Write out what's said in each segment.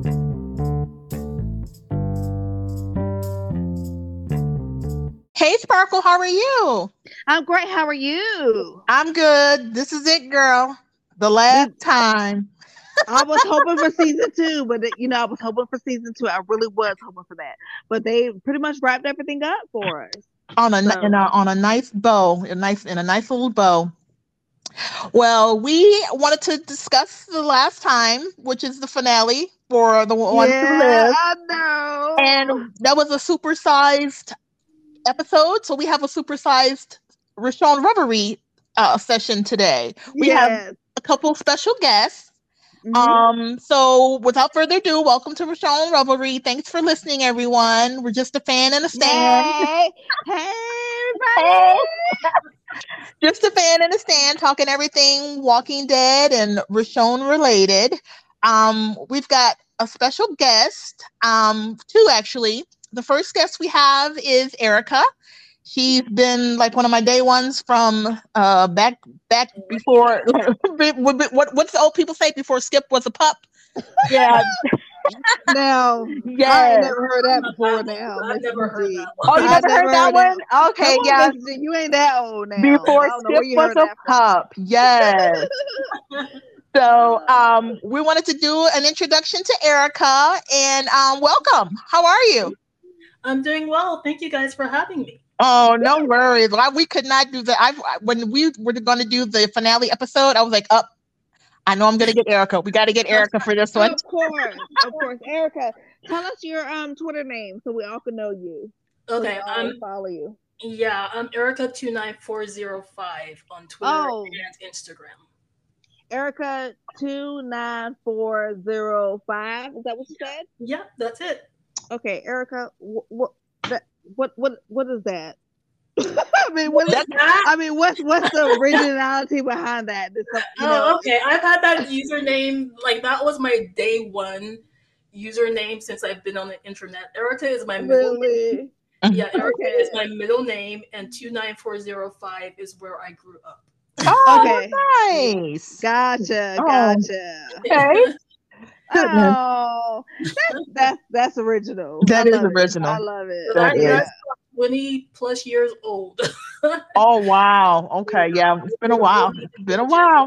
Hey Sparkle, how are you? I'm great. How are you? I'm good. This is it, girl. The We, last time I was hoping for season two, but I was hoping for season two. I really was hoping for that, but they pretty much wrapped everything up for us. So on a nice bow, a nice little bow. Well, we wanted to discuss the last time, which is the finale for the ones who yeah, live, I know. and that was a supersized episode. So we have a supersized Rashon Reverie session today. We have Yes. a couple special guests. Hmm. So without further ado, welcome to Rashon Revelry. Thanks for listening, everyone. We're just a fan and a stand. Hey, hey, Hey. everybody. Just a fan and a stand, talking everything Walking Dead and Rashon related. We've got a special guest, two actually. The first guest we have is Erica. She's been like one of my day ones from back before what's the old people say before Skip was a pup? Yeah, Now, I ain't yes. never heard that before. Now, I've Mr. never heard G, that Oh, you one. I never never heard that heard that. one? Come Okay, on, yeah. Mr. G, you ain't that old now. Before I don't know where Skip you was heard a that from. pup. Yes. So we wanted to do an introduction to Erica and welcome. How are you? I'm doing well. Thank you guys for having me. Oh, no worries. We could not do that. When we were going to do the finale episode, I was like, up. I know I'm going to get Erica. We got to get Erica for this one. Of course, Erica. Tell us your Twitter name so we all can know you. So we Okay, all follow you. I'm Erica29405 on Twitter Oh, and Instagram. Erica 29405. Is that what you Yeah, said? yeah, that's it. Okay, Erica. That what is that? I mean, what is? That's I mean, what's the originality behind that? There's some, Oh, okay. I've had that username. Like that was my day one username since I've been on the internet. Erica is my middle name. really. Yeah, Erica is Okay. my middle name, and 29405 is where I grew up. oh, Okay. Yeah. nice. Gotcha. Oh, Gotcha. okay. Goodness. Oh, that's original. I That is love it. I original. love So it. That is. Yeah. that's 20 plus years old. Oh, wow. Okay. Yeah. It's been a while. It's been a while.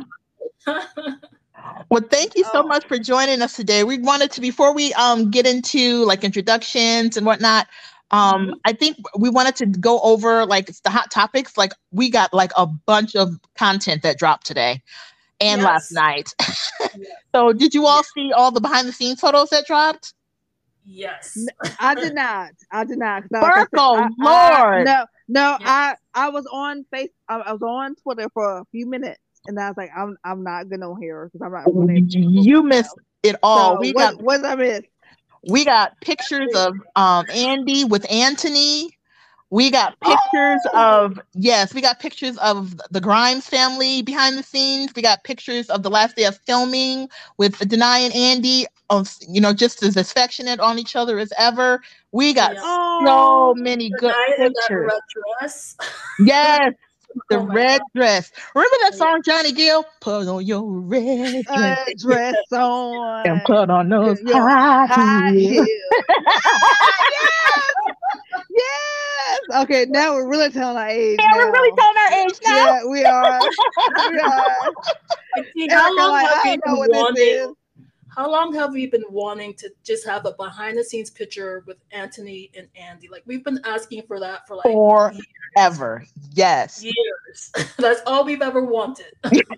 Well, thank you so Oh. much for joining us today. We wanted to, before we get into like introductions and whatnot, Mhm. I think we wanted to go over like the hot topics. Like we got like a bunch of content that dropped today and last Yes. night. Yes. So did you Yeah. all see all the behind the scenes photos that dropped? Yes. I did not. I did not. 'Cause like I said, Sparkle, I Lord. no. Yeah. I was on I was on Twitter for a few minutes, and I was like, I'm not going on here because I'm not going to expose You missed myself. it all. So what I miss? We got pictures of Andy with Anthony. We got pictures Oh, of, yes, we got pictures of the Grimes family behind the scenes. We got pictures of the last day of filming with Denai and Andy, just as affectionate on each other as ever. We got Yeah. so oh, many The good night in that pictures. red dress. Yes, the Oh my red god. dress. Remember that Yeah. song, Johnny Gill? Put on your red dress dress and on put on those your high high heels. heels. Ah, yes. Okay, now we're really telling our age Yeah, we're really now. telling our age now. Yeah, we are. We are. Like, see, Erica, like, I don't know what this is. how long have we been wanting to just have a behind the scenes picture with Anthony and Andy? Like we've been asking for that for like Forever. Yes. years. That's all we've ever wanted.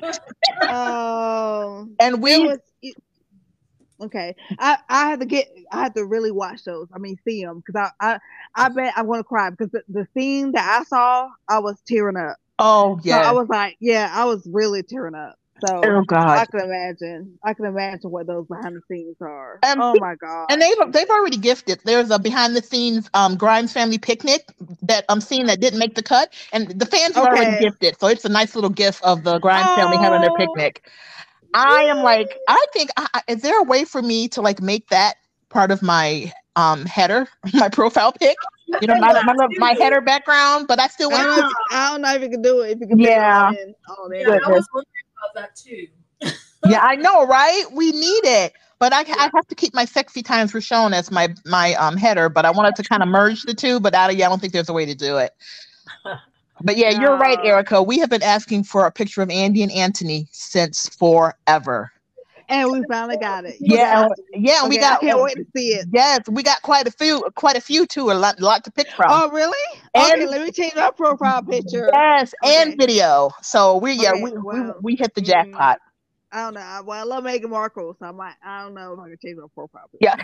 And It we was okay. I had to really watch those. I mean, see them because I bet I'm gonna cry because the scene that I saw, I was tearing up. oh So I yes. was like, yeah, I was really tearing up. Oh So God. I can imagine. I can imagine what those behind the scenes are. Um Oh my god. and they've already gifted. There's a behind the scenes Grimes family picnic that I'm seeing that didn't make the cut. And the fans have already Okay. gifted. So it's a nice little gift of the Grimes family having their Oh, picnic. I am like, I think is there a way for me to like make that part of my header, my profile pic? You You know, can do that my too. header background, but I still want to put I don't know if you can do it. If you can fit it all yeah, in, all in Yeah, I there. goodness. was wondering about that too. Yeah, I know, right? We need it. But I have to keep my Sexy Times Rochon as my header, but I wanted to kind of merge the two, but I don't think there's a way to do it. But yeah, you're right, No. Erica. We have been asking for a picture of Andy and Anthony since forever. And we finally got it. Yeah, yeah, Okay, we got. I can't wait to see it. Yes, we got quite a few too. A lot to pick from. Oh, really? And- Okay, let me change my profile picture. Yes, and Okay. video. So we Wow. we hit the jackpot. I don't know. Well, I love Meghan Markle, so I don't know if I can change my profile picture. Yeah.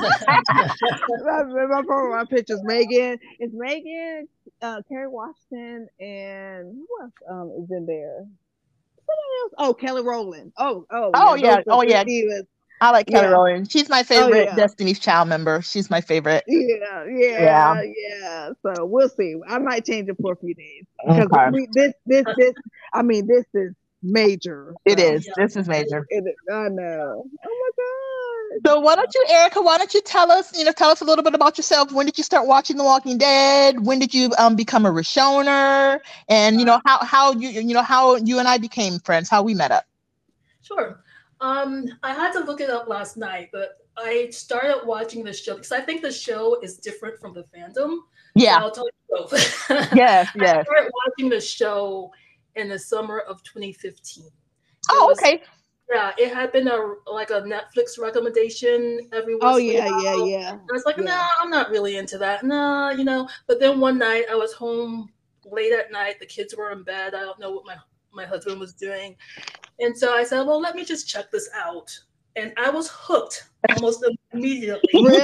my profile picture is Megan. It's Megan, Kerry Washington, and who else is in there? Somebody else. Oh, Kelly Rowland. Oh, yeah. Oh, yeah. Divas. I like Kelly Yeah. Rowland. She's my favorite yeah. Destiny's Child member. She's my favorite. Yeah. So we'll see. I might change it for a few days because Okay. this is major. It So, is. This is major. I know. Oh my God. So why don't you, Erica? Why don't you tell us a little bit about yourself? When did you start watching The Walking Dead? When did you become a Rishoner? And how you and I became friends? How we met up? Sure. I had to look it up last night, but I started watching the show because I think the show is different from the fandom. Yeah. So I'll tell you both. Yes. I started watching the show in the summer of 2015. Okay. Yeah, it had been a Netflix recommendation every once in a while. Yeah. I was like, no, I'm not really into that. No, But then one night I was home late at night. The kids were in bed. I don't know what my husband was doing. And so I said, well, let me just check this out. And I was hooked almost immediately. Really?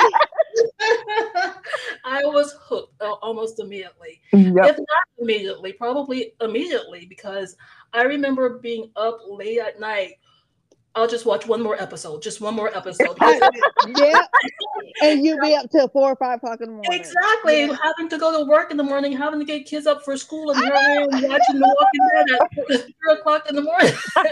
I was hooked almost immediately. Yep. If not immediately, probably immediately, because I remember being up late at night. I'll just watch one more episode, just one more episode. Yeah. And you'd be up till 4 or 5 o'clock in the morning. Exactly. Yeah. Having to go to work in the morning, having to get kids up for school, and here I am watching The Walking Dead at 3 o'clock in the morning.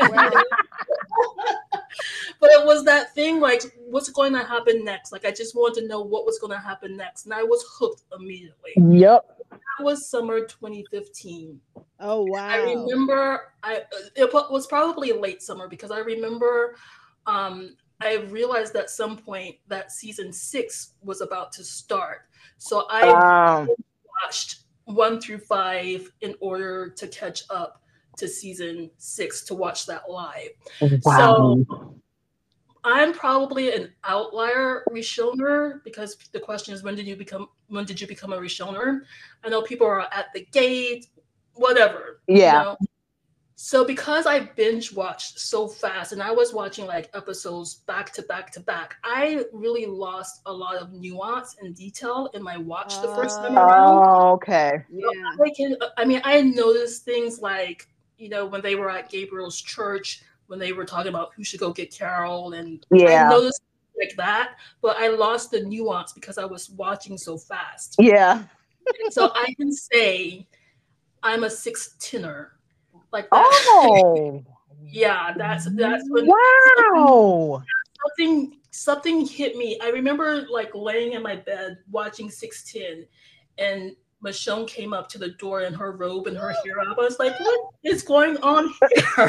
But it was that thing, like, what's going to happen next? Like, I just wanted to know what was going to happen next. And I was hooked immediately. Yep. That was summer 2015. Oh, wow. I remember it was probably late summer because I remember I realized at some point that season 6 was about to start. So I watched 1 through 5 in order to catch up to season 6 to watch that live. Wow. So I'm probably an outlier Rishoner because the question is when did you become a Rishoner? I know people are at the gate, whatever. Yeah. So because I binge watched so fast and I was watching like episodes back to back to back, I really lost a lot of nuance and detail in my watch the first time around. Oh, okay. Yeah. I noticed things like, when they were at Gabriel's church, when they were talking about who should go get Carol, and I noticed like that, but I lost the nuance because I was watching so fast. Yeah. So I can say I'm a 6-10er. Like that. Oh. Yeah, that's when wow. Something hit me. I remember like laying in my bed watching 610 and Michonne came up to the door in her robe and her hair up. I was like, what is going on here?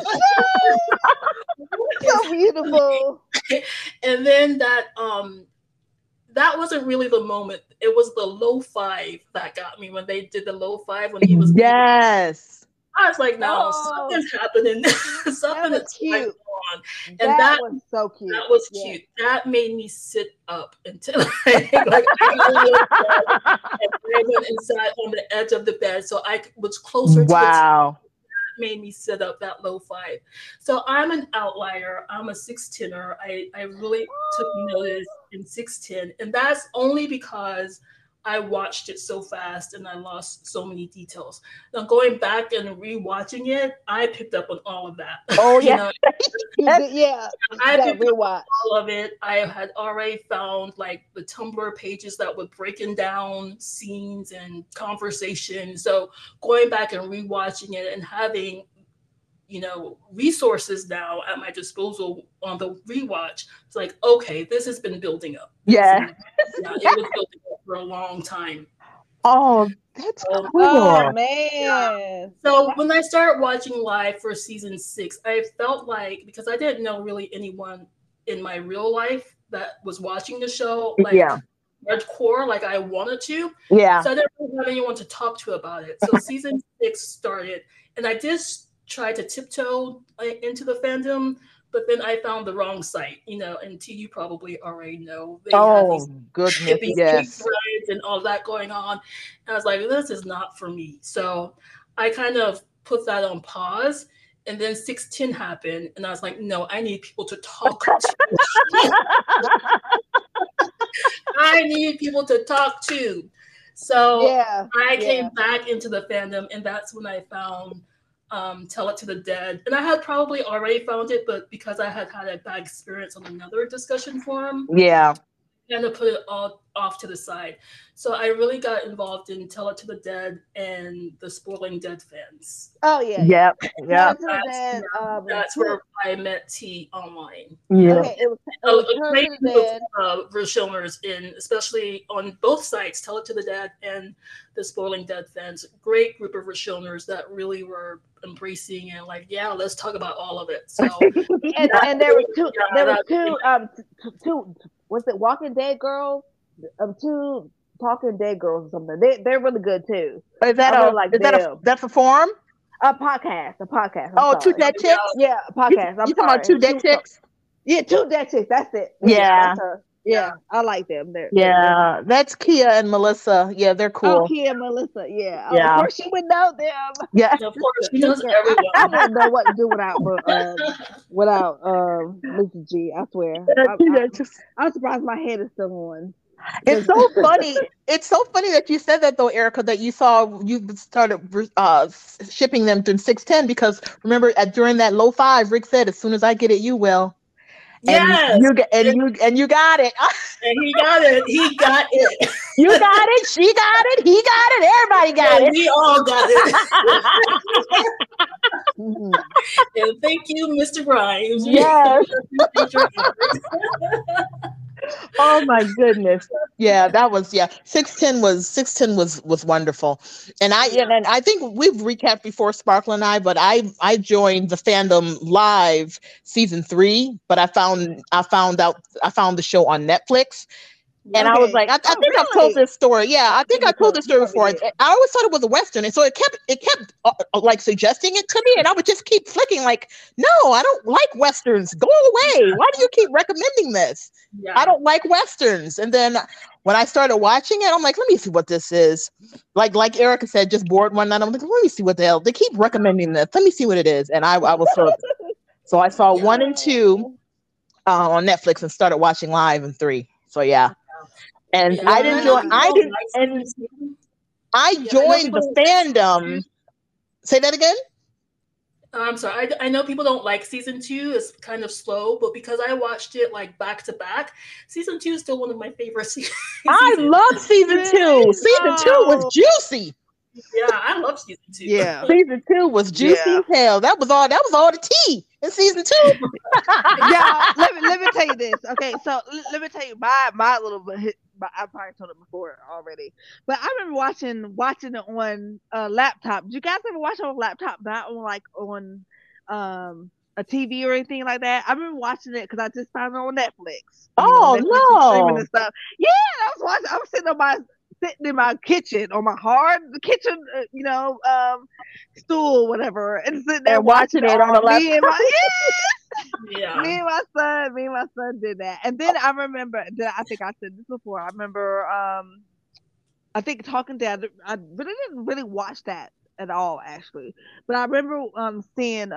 So beautiful. And then that wasn't really the moment. It was the low 5 that got me when they did the low 5 when he was Yes. I was like, no, something's happening. Something is cute. on. And that was so cute. That was cute. That made me sit up until I went inside on the edge of the bed, so I was closer to the TV. That made me sit up that low 5. So I'm an outlier. I'm a 6-10er. I really took notice in 610, and that's only because I watched it so fast and I lost so many details. Now going back and rewatching it, I picked up on all of that. Oh yeah. I picked up on all of it. I had already found like the Tumblr pages that were breaking down scenes and conversation. So going back and rewatching it and having resources now at my disposal on the rewatch, it's like, okay, this has been building up. Yeah. It was building up for a long time. Oh, that's cool. Oh, man. Yeah. So when I started watching live for season 6, I felt like, because I didn't know really anyone in my real life that was watching the show, like hardcore, like I wanted to. Yeah. So I didn't really have anyone to talk to about it. So season 6 started, and I did try to tiptoe into the fandom, but then I found the wrong site, you know, and you probably already know. They had these goodness, yes. And all that going on. And I was like, this is not for me. So I kind of put that on pause. And then 610 happened, and I was like, no, I need people to talk to. I need people to talk to. So I came back into the fandom, and that's when I found Tell It to the Dead. And I had probably already found it, but because I had had a bad experience on another discussion forum, I kind of put it all off to the side. So I really got involved in Tell It to the Dead and the Spoiling Dead fans. Oh yeah. Yep. That's where I met T online. Yeah. Okay, it was a great group of Rochellers in, especially on both sites, Tell It to the Dead and the Spoiling Dead fans. Great group of Rochellers that really were embracing and like, yeah, let's talk about all of it. So and there were two was it Walking Dead girls? 2 Talking Dead girls or something. They're really good too. Is that that's a forum? A podcast. I'm 2 Dead Chicks? Yeah, a podcast. You talking about 2 Dead Chicks? Yeah, 2 Dead Chicks. That's it. Yeah. Yeah, I like them. That's Kia and Melissa. Yeah, they're cool. Oh, Kia and Melissa. Yeah. Of course, she would know them. Yeah, of course, she knows everyone. I wouldn't know what to do without Lisa G. I swear. I'm surprised my head is still on. It's so funny. It's so funny that you said that though, Erica, that you started shipping them through 610 because remember during that low 5, Rick said, "As soon as I get it, you will." Yes, you got it. And he got it. He got it. You got it. She got it. He got it. Everybody got it. We all got it. And thank you, Mr. Grimes. Yes. Oh my goodness. Yeah, that was 610 was wonderful. And I think we've recapped before, Sparkle and I, but I joined the fandom live season 3, but I found the show on Netflix. And I was like, I think I've told this story. Yeah, I think I told this story before. I always thought it was a Western. And so it kept like suggesting it to me. And I would just keep flicking like, no, I don't like Westerns. Go away. Why do you keep recommending this? Yeah. I don't like Westerns. And then when I started watching it, I'm like, let me see what this is. Like Erica said, just bored one night. I'm like, let me see what the hell. They keep recommending this. Let me see what it is. And I was so I saw 1 and 2 on Netflix and started watching live in 3. So yeah. And I joined the fandom. Say that again? I'm sorry. I know people don't like season 2. It's kind of slow, but because I watched it like back to back, season 2 is still one of my favorite seasons. I love season 2. Season 2 was juicy. Yeah, I love season 2. Yeah, season 2 was juicy as hell. That was all the tea in season 2. Yeah, let me tell you this. Okay, so let me tell you my little bit. I probably told it before already, but I remember watching it on a laptop. Did you guys ever watch it on a laptop, not on like on a TV or anything like that? I remember watching it because I just found it on Netflix. No! And stuff. Yeah, I was watching. I was sitting in my kitchen on my kitchen, stool, whatever, and sitting there watching it on a laptop. Yeah. Me and my son did that. And then I remember that I think I said this before. I remember I think Talking Dead, I really didn't really watch that at all actually. But I remember seeing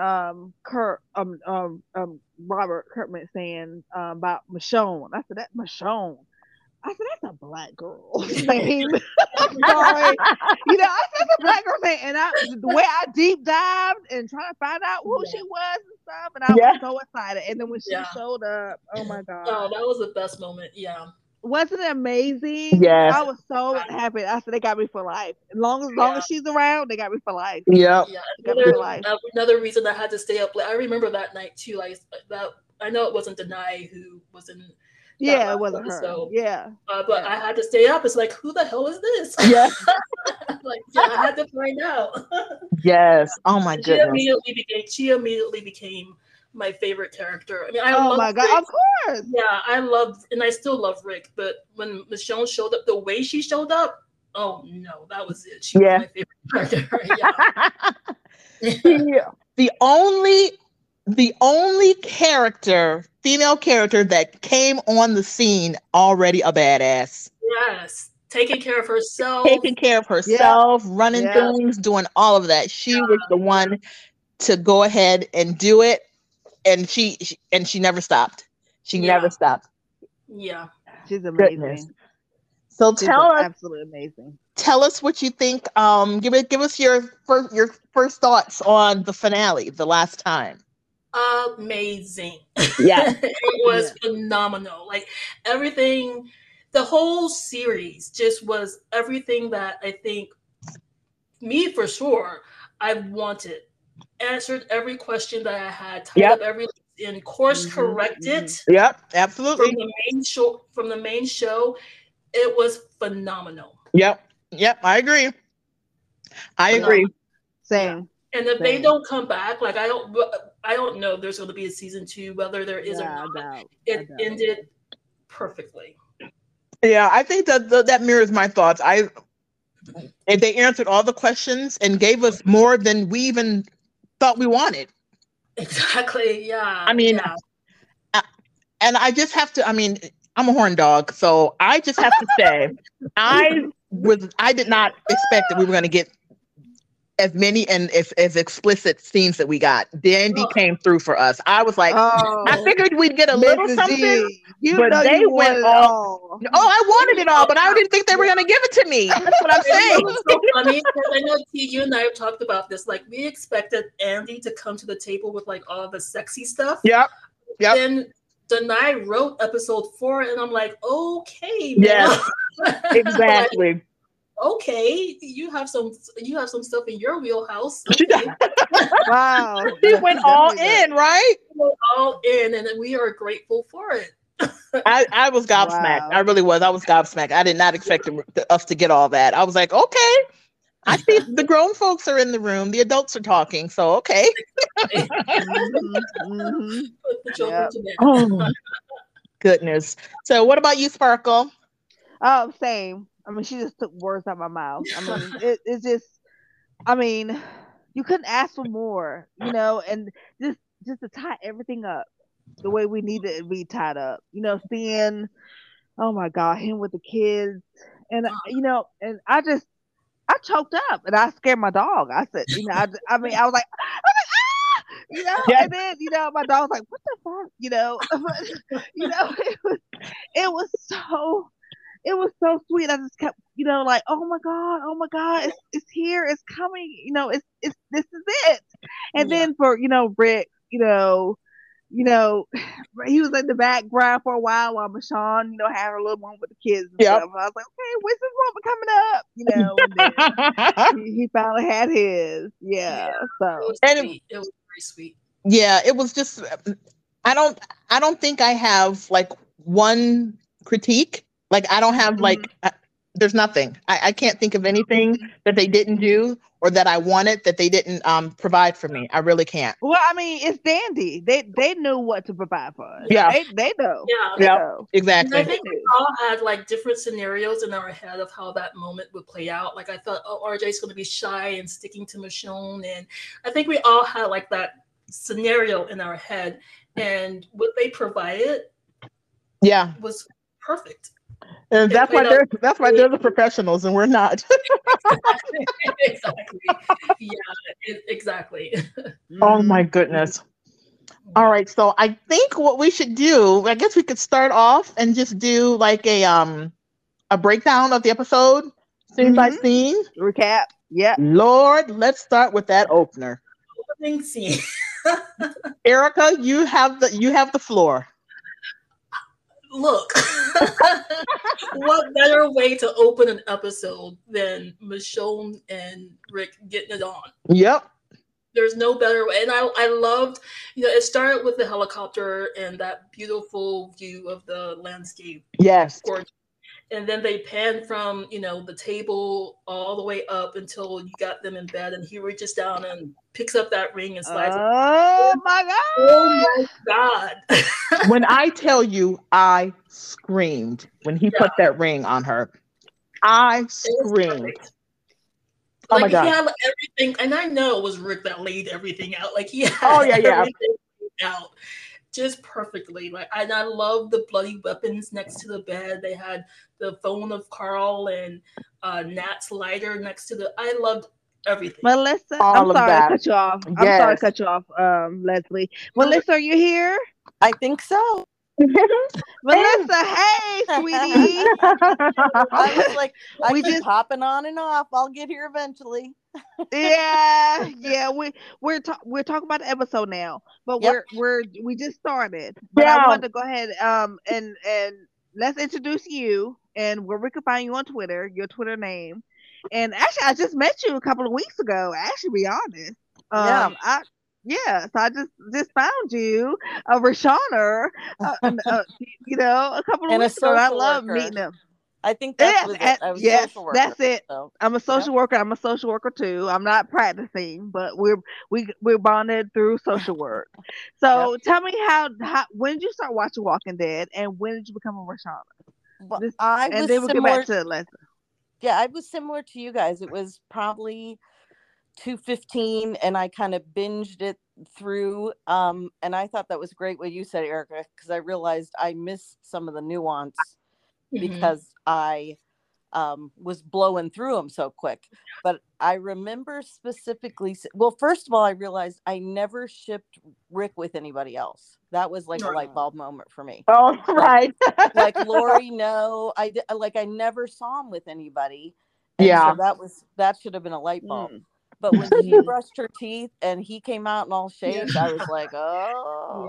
Robert Kirkman saying about Michonne. I said, that Michonne. I said, that's a black girl name. I'm sorry. I said that's a black girl name. And the way I deep dived and trying to find out who she was and stuff, and I was so excited. And then when she showed up, oh my God. Oh, that was the best moment. Yeah. Wasn't it amazing? Yes. I was so happy. I said, they got me for life. As long as she's around, they got me for life. Yeah. Another reason I had to stay up late. I remember that night too. Like that. I know it wasn't Denai who was in. Yeah, it wasn't her. So, but I had to stay up. It's like, who the hell is this? Yeah. I had to find out. Yes. Oh my goodness. She immediately became my favorite character. I mean, I Oh love my God, Rick. of course. Yeah, I love, and I still love Rick. But when Michonne showed up, the way she showed up, oh no, that was it. She was my favorite character. Yeah. The only character, female character that came on the scene already a badass. Yes. Taking care of herself. Running things, doing all of that. She was the one to go ahead and do it. And she never stopped. She never stopped. Yeah. She's amazing. Goodness. So tell us, absolutely amazing. Tell us what you think. Give us your first thoughts on the finale, the last time. Amazing. Yeah. It was phenomenal. Like everything, the whole series just was everything that I think me for sure I wanted. Answered every question that I had, tied up every in course corrected. Yep, absolutely. From the main show, it was phenomenal. Yep, I agree. Same. And if they don't come back, like I don't know if there's going to be a season 2, whether there is or not. It ended perfectly. Yeah, I think that mirrors my thoughts. If they answered all the questions and gave us more than we even thought we wanted. Exactly. Yeah. I mean, and I just have to. I mean, I'm a horn dog, so I just have to say, I did not expect that we were going to get as many and as explicit scenes that we got. Dandy came through for us. I was like, I figured we'd get a little something, but they went all. Oh, I wanted it all, but I didn't think they were going to give it to me. That's what I'm saying. So funny, I know you and I have talked about this. Like we expected Andy to come to the table with like all the sexy stuff. Yep. Then Danai wrote episode 4, and I'm like, okay, man. Yes, exactly. Like, okay, you have some stuff in your wheelhouse. Okay. Wow. She went all in, right? All in, and we are grateful for it. I was gobsmacked. Wow. I really was. I was gobsmacked. I did not expect us to get all that. I was like, okay. I see the grown folks are in the room. The adults are talking. So, okay. Oh, goodness. So what about you, Sparkle? Oh, same. I mean, she just took words out of my mouth. I mean, it's just, I mean, you couldn't ask for more, you know, and just to tie everything up the way we needed it to be tied up, you know, seeing, oh my God, him with the kids. And, you know, and I choked up and I scared my dog. I said, you know, I was like, ah! You know, and then, you know, my dog was like, what the fuck? You know, you know, it was so sweet. I just kept, you know, like, oh my God, it's here, it's coming, you know, this is it. And then for, you know, Rick, you know, he was in the background for a while Michonne, you know, had her little moment with the kids and stuff. I was like, okay, when's this moment coming up? You know, and then he finally had his. Yeah. So it was very sweet. Yeah, it was just I don't think I have like one critique. Like I don't have like there's nothing. I can't think of anything that they didn't do or that I wanted that they didn't provide for me. I really can't. Well, I mean, it's Dandy. They knew what to provide for us. Yeah, they know. Yeah, they know. Exactly. And I think we all had like different scenarios in our head of how that moment would play out. Like I thought, oh, RJ's going to be shy and sticking to Michonne, and I think we all had like that scenario in our head, and what they provided, was perfect. And that's why they're the professionals and we're not. Exactly. Yeah, exactly. Oh my goodness. All right. So I think what we should do, I guess we could start off and just do like a breakdown of the episode, scene by scene. Recap. Yeah. Lord, let's start with that opener. Opening scene. Erica, you have the floor. Look, what better way to open an episode than Michonne and Rick getting it on? Yep. There's no better way. And I loved, you know, it started with the helicopter and that beautiful view of the landscape. Yes. and then they pan from, the table all the way up until you got them in bed, and he reaches down and picks up that ring and slides it. Oh my Oh my God. When I tell you, I screamed when he put that ring on her. I screamed. Oh my God. He had everything, and I know it was Rick that laid everything out. Like he had everything out just perfectly. And I love the bloody weapons next to the bed. They had the phone of Carl and Nat's lighter next to I loved everything. Melissa, I'm sorry to cut you off. I'm sorry to cut you off, Leslie. Melissa, are you here? I think so. Melissa, hey, sweetie. I was like, we just hopping on and off. I'll get here eventually. Yeah. We're talking about the episode now, but we just started. But I wanted to go ahead and let's introduce you and where we can find you on Twitter, your Twitter name. And actually, I just met you a couple of weeks ago. Actually, to be honest, so I just found you, Rashana, a couple of weeks ago. I love meeting them. I think that's it. I was a social worker, that's it. So, I'm a social worker. I'm a social worker too. I'm not practicing, but we're bonded through social work. So tell me how when did you start watching Walking Dead, and when did you become a Rashana? Well, and then we'll get back to the lesson. Yeah, I was similar to you guys. It was probably 2:15, and I kind of binged it through. And I thought that was great what you said, Erica, because I realized I missed some of the nuance because I was blowing through them so quick. But I remember specifically, well, first of all, I realized I never shipped Rick with anybody else. That was like a light bulb moment for me. Oh, right. Like Lori, no, I never saw him with anybody. And so that should have been a light bulb. But when she brushed her teeth and he came out in all shaved, I was like, oh,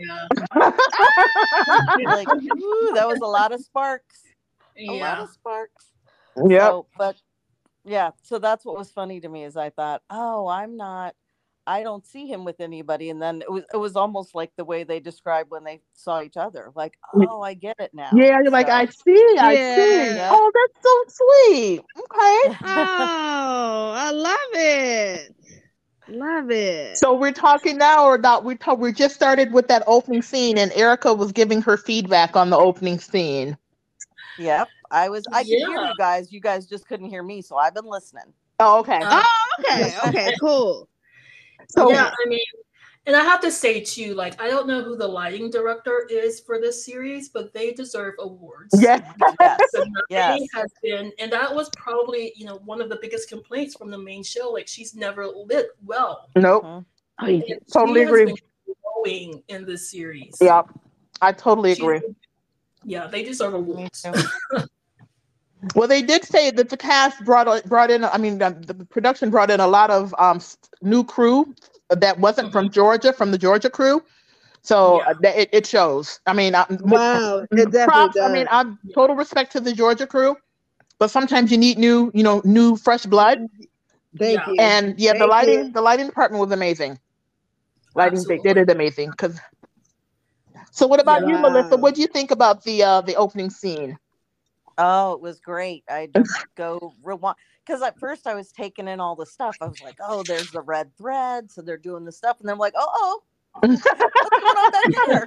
like, ooh, that was a lot of sparks. A lot of sparks. Yeah. So, but yeah, so that's what was funny to me is I thought, oh, I don't see him with anybody. And then it was almost like the way they described when they saw each other. Like, oh, I get it now. Yeah, you're like, I see. Yeah. Oh, that's so sweet. Okay. Oh, I love it. Love it. So we're talking now or not? We just started with that opening scene, and Erica was giving her feedback on the opening scene. Yep. I could hear you guys. You guys just couldn't hear me, so I've been listening. Oh, okay. Okay, cool. So yeah, I mean, and I have to say too, like, I don't know who the lighting director is for this series, but they deserve awards. Yes. Yes. Has been, and that was probably, one of the biggest complaints from the main show. Like, she's never lit well. Nope. I totally agree. Growing in this series. Yeah, I totally agree. Yeah, they deserve awards. Well, they did say that the cast brought in. I mean, the production brought in a lot of new crew that wasn't from Georgia, from the Georgia crew. So it shows. I mean, wow, it definitely does. I mean, I'm total respect to the Georgia crew, but sometimes you need new fresh blood. Thank you. And the lighting department was amazing. They did it amazing. So, what about you, Melissa? What do you think about the opening scene? Oh, it was great. I just go rewind because at first I was taking in all the stuff. I was like, oh, there's the red thread. So they're doing the stuff. And then I'm like, oh, what's going on back there?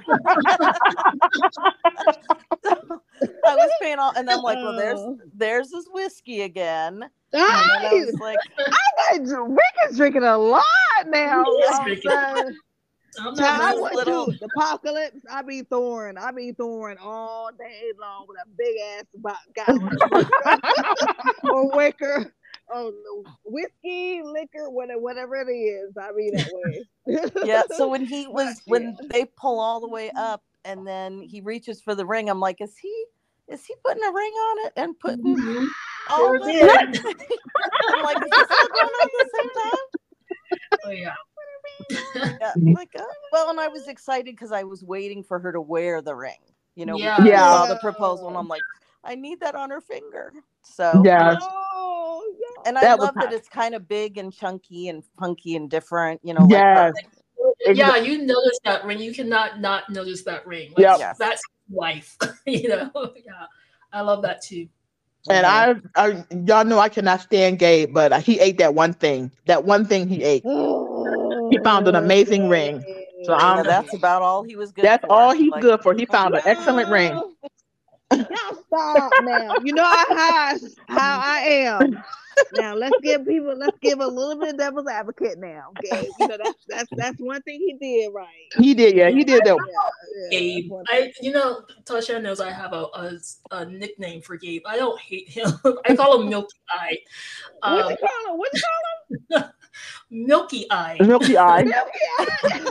I was paying all, and I'm like, well, there's his whiskey again. And I was like, Rick is drinking a lot now. I went to the apocalypse. I be Thorn all day long with a big ass guy or Wicker. Oh, whiskey, liquor, whatever it is. I be that way. Yeah. So when they pull all the way up and then he reaches for the ring, I'm like, is he putting a ring on it and putting all of it? I'm like, is this all going on at the same time? Oh yeah. Well, and I was excited because I was waiting for her to wear the ring. We saw the proposal, and I'm like, I need that on her finger. So and I love that it's kind of big and chunky and funky and different. Yes. Yeah, you notice that ring. You cannot not notice that ring. That's life. Yeah, I love that too. And I y'all know I cannot stand Gabe, but he ate that one thing. That one thing he ate. He found an amazing ring. So that's about all he was good that's for. That's all he's good for. He found an excellent ring. Y'all stop now. You know how I am. Now let's give a little bit of devil's advocate now. Okay, you know that's one thing he did right. He did, yeah, he did that. Gabe, Tasha knows I have a nickname for Gabe. I don't hate him. I call him Milky Eye. What you call him? Milky Eye. Milky Eye. Milky Eye.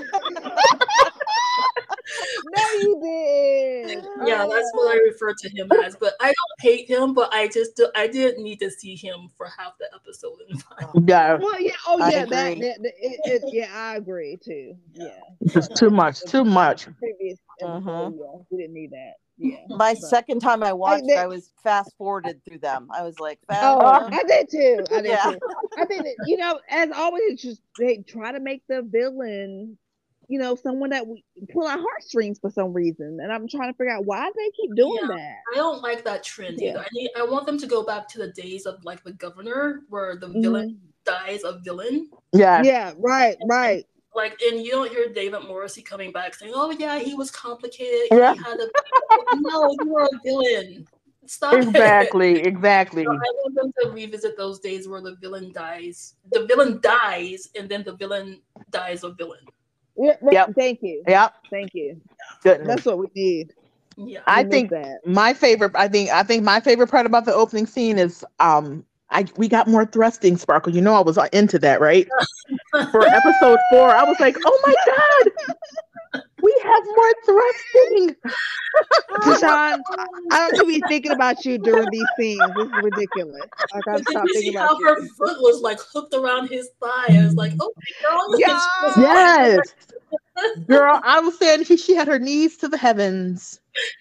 No, you did. Yeah, that's what I refer to him as. But I don't hate him, but I didn't need to see him for half the episode. Yeah. Well, yeah. Oh, yeah. Yeah, I agree too. Yeah. It's too much. Too much. Previous episode, we didn't need that. Yeah. My second time I watched, I was fast forwarded through them. I was like, I did too. I did too. I think that, as always, it's just they try to make the villain, someone that we pull our heartstrings for some reason, and I'm trying to figure out why they keep doing that. I don't like that trend either. I want them to go back to the days of like The Governor, where the villain dies a villain. Yeah. Right. Like, and you don't hear David Morrissey coming back saying, "Oh yeah, he was complicated. Yeah. He had a no, you were a villain." Stop exactly. So I want them to revisit those days where the villain dies. The villain dies, and then the villain dies a villain. Yeah. Yep. Thank you. Yep. Thank you. Goodness. That's what we need. Yeah. I think my favorite. I think my favorite part about the opening scene is we got more thrusting, Sparkle. You know I was into that, right? For episode 4, I was like, oh my God, we have more thrusting. Deshaun, I don't to be thinking about you during these scenes. This is ridiculous. I gotta stop thinking about how her foot was like hooked around his thigh. I was like, oh girl, yes. Girl, I was saying she had her knees to the heavens.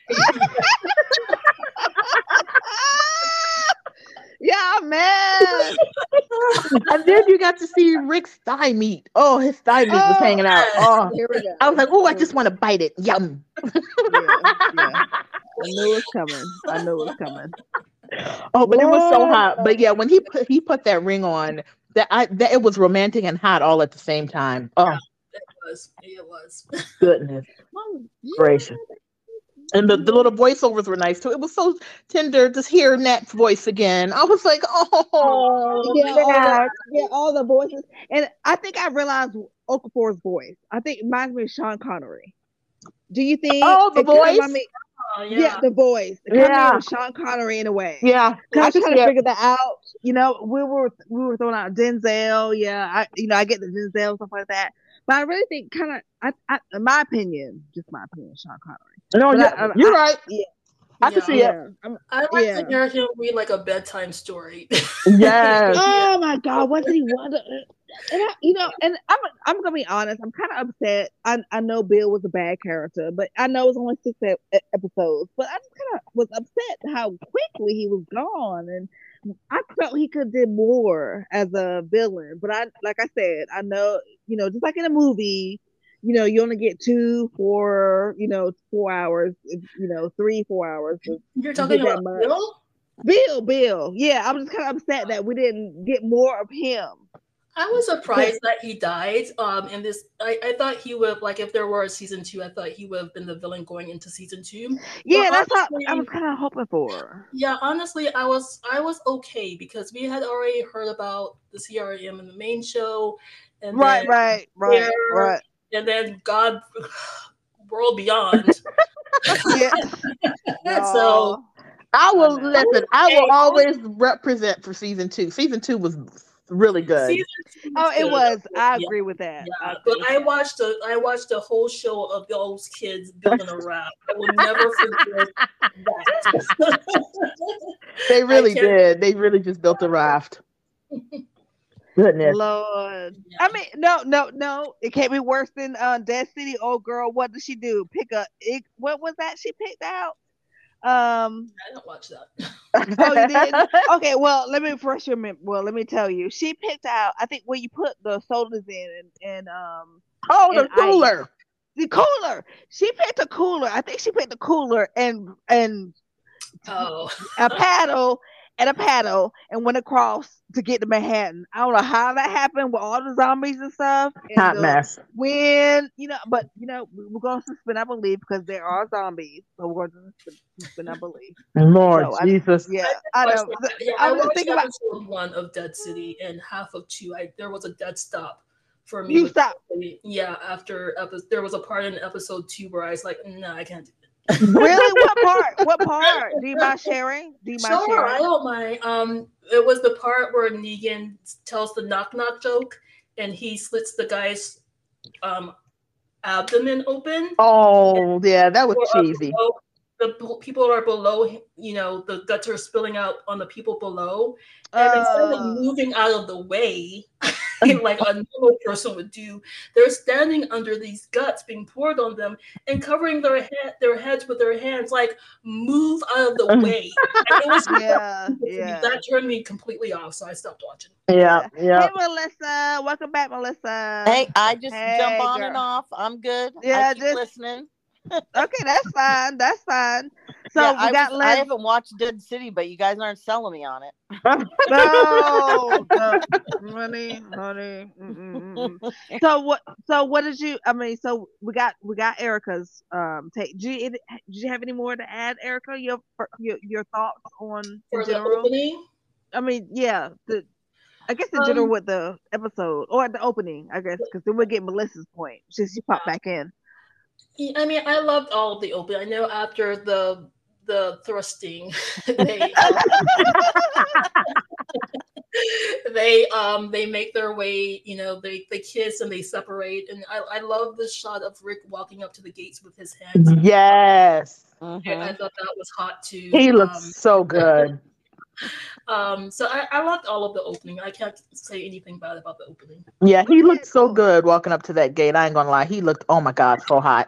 Yeah, man. And then you got to see Rick's thigh meat. Oh, his thigh meat was hanging out. Oh, here we go. I was like, oh, I just want to bite it. Yum. Yeah. I knew it was coming. Oh, but it was so hot. But yeah, when he put that ring on, that it was romantic and hot all at the same time. Oh, it was. Goodness gracious. And the little voiceovers were nice too. It was so tender to hear Nat's voice again. I was like, oh, all the voices. And I think I realized Okafor's voice. I think it reminds me of Sean Connery. Do you think? Oh, the voice. Yeah, the voice. It kind of Sean Connery in a way. Yeah, I was trying to figure that out. We were throwing out Denzel. Yeah, I get the Denzel stuff like that. But I really think in my opinion, Sean Connery. No, you're right. Yeah. I can see it. I like to hear him read like a bedtime story. Yes. Oh my God, what did he want to? And I'm gonna be honest. I'm kind of upset. I know Bill was a bad character, but I know it was only 6 episodes. But I just kind of was upset how quickly he was gone, and I felt he could do more as a villain. But like I said, I know, just like in a movie. You only get 2 for 4 hours, 3, 4 hours. You're talking about Bill. Yeah, I was just kind of upset that we didn't get more of him. I was surprised that he died. In this, I thought he would, like, if there were a season 2, I thought he would have been the villain going into season 2. Yeah, that's what I was kind of hoping for. Yeah, honestly, I was okay because we had already heard about the CRM in the main show, and right. And then World Beyond. Yeah. So I will listen. I will always represent for season 2. Season 2 was really good. It was. I agree with that. Yeah. But I watched the whole show of those kids building a raft. I will never forget that. They really did. They really just built a raft. Goodness. Lord. Yeah. I mean, no. It can't be worse than Dead City. Old girl, what did she do? What was that she picked out? I didn't watch that. Oh, you did? Okay, well, let me refresh your memory. Well, let me tell you. She picked out, I think, where you put the sodas in and the cooler. Ice. The cooler. She picked a cooler. I think she picked a cooler and a paddle and a paddle and went across to get to Manhattan. I don't know how that happened with all the zombies and stuff and Hot the mess. wind, but we're going to suspend our belief because there are zombies, so we're going to suspend our belief. Lord So Jesus. I know. I I was watched thinking about episode 1 of Dead City and half of 2. There was a dead stop for me. you stop. Yeah, after there was a part in episode 2 where I was like, no, I can't do it. Really? What part? What part? Do you mind sharing? Sure, I don't mind. It was the part where Negan tells the knock knock joke, and he slits the guy's abdomen open. Oh yeah, that was cheesy. The people are below, the guts are spilling out on the people below, and instead of moving out of the way, like a normal person would do, they're standing under these guts being poured on them and covering their heads with their hands, like, move out of the way. And it was that turned me completely off, so I stopped watching. Yeah. Hey Melissa, welcome back, Melissa. Hey, I just jump on and off. I'm good. Yeah, I keep listening. Okay, that's fine. That's fine. So yeah, I haven't watched Dead City, but you guys aren't selling me on it. No, honey. So what did you? I mean, so we got Erica's take. Did you have any more to add, Erica? Your thoughts on for in the general? opening? I mean, yeah. I guess in general with the episode or at the opening, I guess, because then we'll get Melissa's point since she popped back in. I mean, I loved all of the opening. I know after the thrusting, they make their way. They kiss and they separate, and I love the shot of Rick walking up to the gates with his hands. Yes, I thought that was hot too. He looks so good. So I loved all of the opening. I can't say anything bad about the opening. Yeah, he looked so good walking up to that gate. I ain't gonna lie. He looked, oh my God, so hot.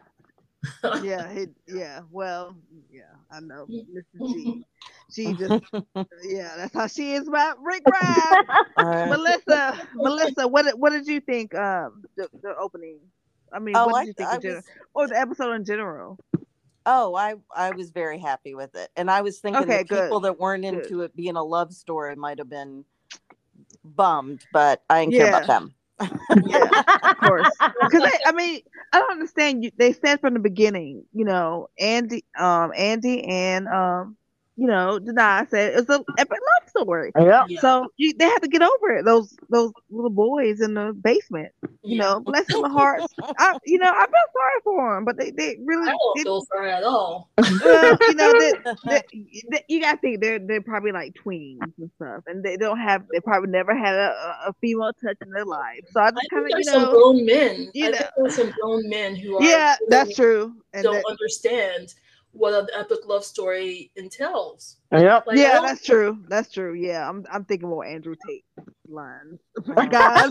Well, I know Mrs. G. She just that's how she is about Rick Grimes. Melissa, what did you think the opening? I mean, what did you think in general, or the episode in general? Oh, I was very happy with it, and I was thinking that people that weren't into it being a love story might have been bummed, but I didn't care about them. Yeah, of course. Because I don't understand. They said from the beginning, Andy and Denai said it's an epic love story. Yeah. So they have to get over it. Those little boys in the basement. Bless their hearts. I feel sorry for them, but they really. I don't feel sorry at all. Well, you gotta think they're probably like tweens and stuff, and they probably never had a female touch in their life. So I just kind of some grown men. I think there's some grown men who are that's true, and don't understand what an epic love story entails. Yep. That's true. That's true. Yeah, I'm thinking more Andrew Tate lines. Guys.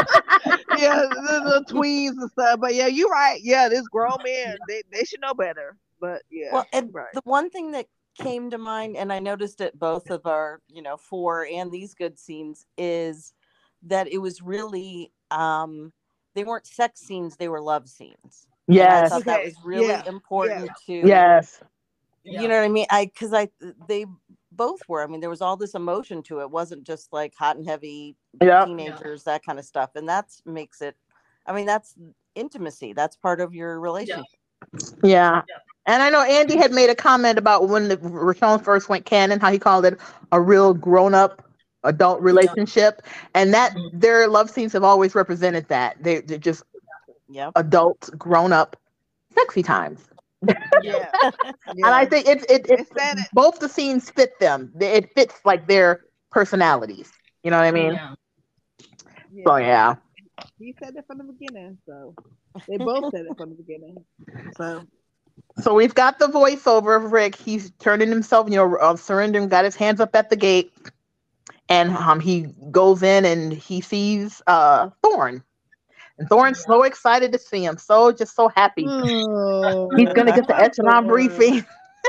the tweens and stuff. But yeah, you're right. Yeah, this grown men, they should know better. But yeah. Well, and the one thing that came to mind, and I noticed it both of our, 4 and these good scenes, is that it was really they weren't sex scenes, they were love scenes. Yes. I thought that was really important to you know what I mean? Because they both were. I mean, there was all this emotion to it. It wasn't just like hot and heavy teenagers, that kind of stuff. And that makes it, that's intimacy. That's part of your relationship. Yeah. And I know Andy had made a comment about when Rashawn first went canon, how he called it a real grown-up adult relationship. And that their love scenes have always represented that. They're just adult, grown-up, sexy times. And I think it both the scenes fit them. It fits like their personalities. You know what I mean? So yeah. He said it from the beginning, so they both said it from the beginning. So we've got the voiceover of Rick. He's turning himself, surrendering, got his hands up at the gate, and he goes in and he sees Thorne. And Thorne's so excited to see him, so happy. He's gonna get the echelon briefing.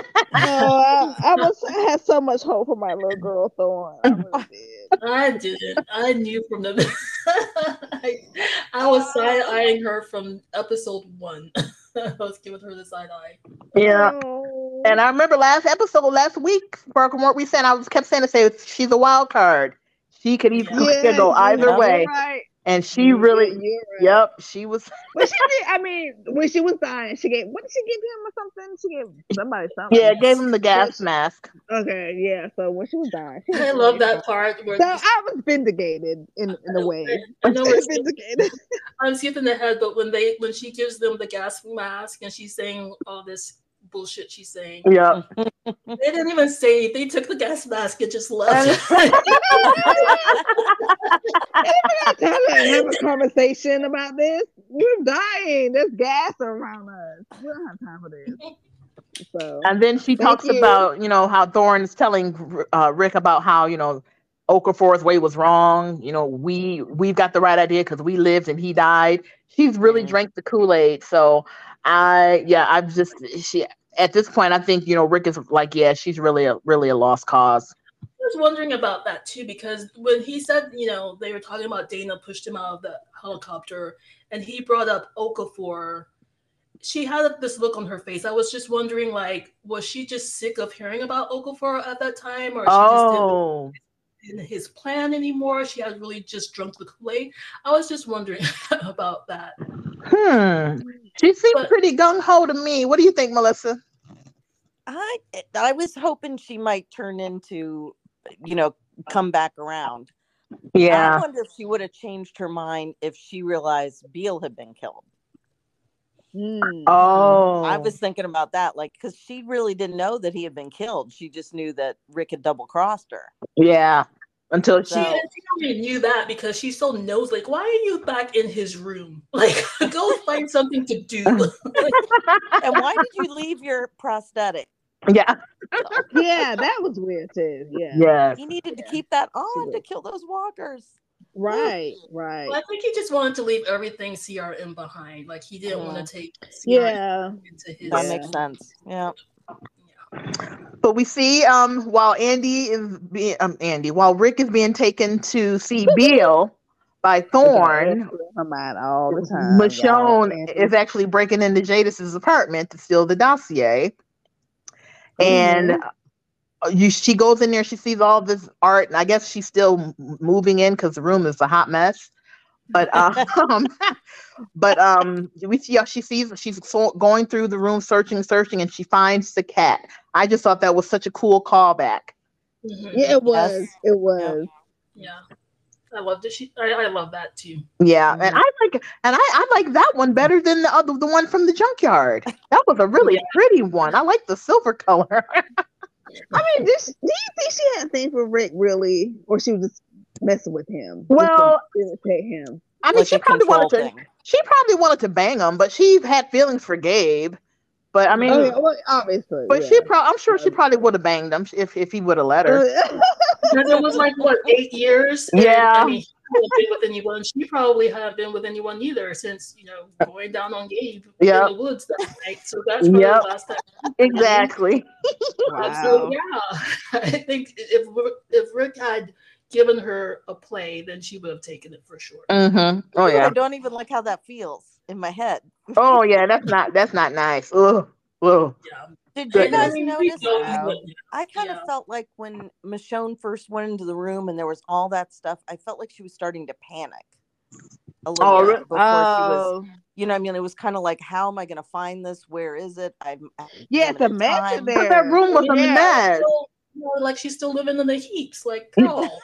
I had so much hope for my little girl Thorne. I really did. I didn't. I knew from the I was side-eyeing her from episode 1. I was giving her the side eye. Yeah. Oh. And I remember last week, Sparkle, what we said, kept saying to say she's a wild card. She could even go either way. Right. And she really, you're right. Yep, she was. Well, she did. I mean, when she was dying, she gave. What did she give him or something? She gave somebody something. Yeah, gave him the gas mask. Okay, yeah. So when she was dying, I love that part. So I was vindicated in a way. I know it's vindicated. I'm skipping ahead, but when she gives them the gas mask and she's saying all this bullshit she's saying. Yeah. They didn't even say, they took the gas mask and just left. Have a conversation about this. We're dying. There's gas around us. We don't have time for this. So, and then she talks about, how Thorne's telling Rick about how, Okafor's way was wrong. We've got the right idea because we lived and he died. She's really drank the Kool-Aid. So at this point, I think, Rick is like, she's really a lost cause. I was wondering about that too, because when he said, they were talking about Dana pushed him out of the helicopter and he brought up Okafor, she had this look on her face. I was just wondering, was she just sick of hearing about Okafor at that time, or she just didn't in his plan anymore? She had really just drunk the Kool-Aid. I was just wondering about that. She seemed pretty gung-ho to me. What do you think, Melissa? I was hoping she might turn into, come back around. Yeah. I wonder if she would have changed her mind if she realized Beale had been killed. Oh. I was thinking about that, because she really didn't know that he had been killed. She just knew that Rick had double-crossed her. Yeah. Until she only knew that because she so knows, why are you back in his room? Go find something to do. And why did you leave your prosthetic? Yeah. Yeah, that was weird too. Yeah. Yes. He needed to keep that on to kill those walkers. Right. Well, I think he just wanted to leave everything CRM behind. He didn't want to take CRM into his. That makes sense. Yeah. But we see while Rick is being taken to see Beale by Thorne, all the time, Michonne is actually breaking into Jadis's apartment to steal the dossier. And she goes in there, she sees all this art, and I guess she's still moving in because the room is a hot mess. But we see she's going through the room searching, and she finds the cat. I just thought that was such a cool callback. Yeah, it was. Yes. It was. Yeah. I loved it. I love that too. Yeah, and I like that one better than the one from the junkyard. That was a really pretty one. I like the silver color. I mean, do you think she had a thing for Rick, really, or she was just messing with him? Well, irritate him. I mean, she probably wanted to bang him, but she had feelings for Gabe. But I mean, obviously, but I'm sure she probably would have banged him if he would have let her. Because it was 8 years. Yeah. I mean, she hadn't been with anyone. She probably hadn't been with anyone either since going down on Gabe in the woods that night. So that's probably the last time. Exactly. Wow. So I think if Rick had given her a play, then she would have taken it for sure. Mm-hmm. Oh yeah. I don't even like how that feels in my head. Oh yeah, that's not nice. Ugh. Ugh. Yeah. Did you guys notice? I kind of felt like when Michonne first went into the room and there was all that stuff, I felt like she was starting to panic a little bit before she was. It was kind of like, how am I going to find this? Where is it? It's a mess there. But that room was a mess. Like she's still living in the heaps. Girl,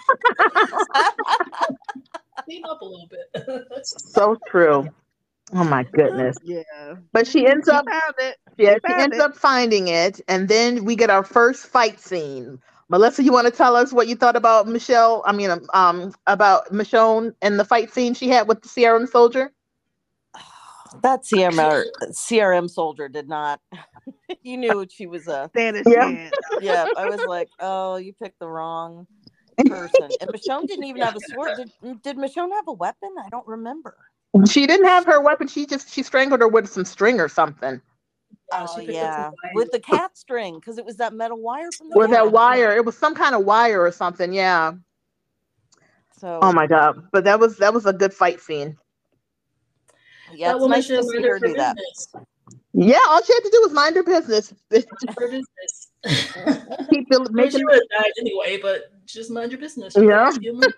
clean up a little bit. So true. Oh my goodness. Yeah. But she ends up found it. Yeah, she ends up finding it, and then we get our first fight scene. Melissa, you want to tell us what you thought about about Michonne and the fight scene she had with the CRM soldier? That CRM soldier did not. You knew she was a. Yeah, I was like, oh, you picked the wrong person. And Michonne didn't even have a sword. Did Michonne have a weapon? I don't remember. She didn't have her weapon. She strangled her with some string or something. Oh yeah, with the cat string, because it was that metal wire from the. With that wire, it was some kind of wire or something. Yeah. So. Oh my god! But that was a good fight scene. Yeah, it's nice to see her do that. Yeah, all she had to do was mind her business. Her business. Keep making. She would have died anyway, but just mind your business. Yeah.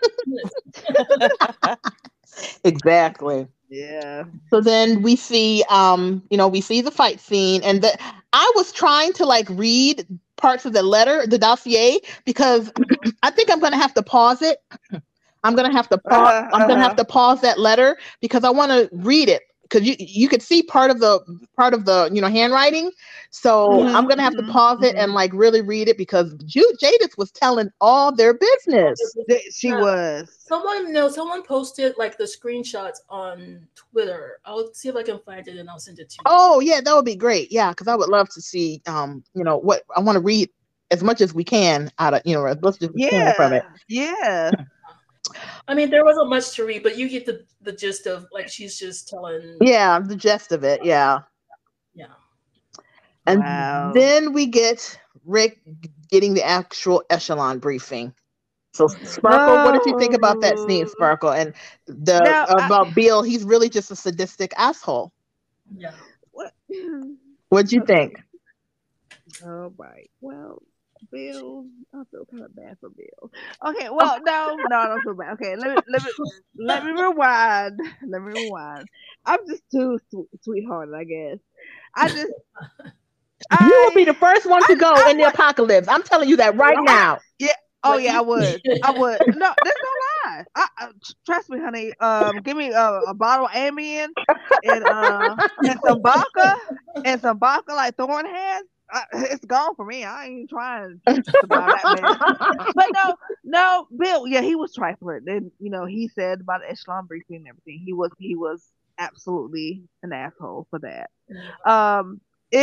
Exactly. Yeah. So then we see, we see the fight scene, and I was trying to like read parts of the letter, the dossier, because I think I'm gonna have to pause it. I'm gonna have to pause. I'm gonna have to pause that letter because I want to read it, because you could see part of the handwriting. So I'm gonna have to pause it and like really read it, because Jadis was telling all their business. She was. Someone posted like the screenshots on Twitter. I'll see if I can find it and I'll send it to you. Oh yeah, that would be great. Yeah, because I would love to see what I want to read as much as we can out of as much as we can from it. Yeah. I mean, there wasn't much to read, but you get the gist of like she's just telling. Yeah, the gist of it. Yeah. Yeah. And then we get Rick getting the actual echelon briefing. So Sparkle, what did you think about that scene, Sparkle? And about Bill, he's really just a sadistic asshole. Yeah. What'd you think? Oh my. Well, Bill, I feel kind of bad for Bill. Okay, well, no, I don't feel bad. Okay, let me rewind. Let me rewind. I'm just too sweethearted, I guess. You will be the first one to go in the apocalypse. I'm telling you that right now. Yeah. Oh yeah, I would. No, there's no lie. Trust me, honey. Give me a bottle of Ambien and some vodka like Thorn has. It's gone for me. I ain't even trying to buy that, man. But no, Bill. Yeah, he was trifling. Then he said about the echelon briefing and everything. He was absolutely an asshole for that. I'm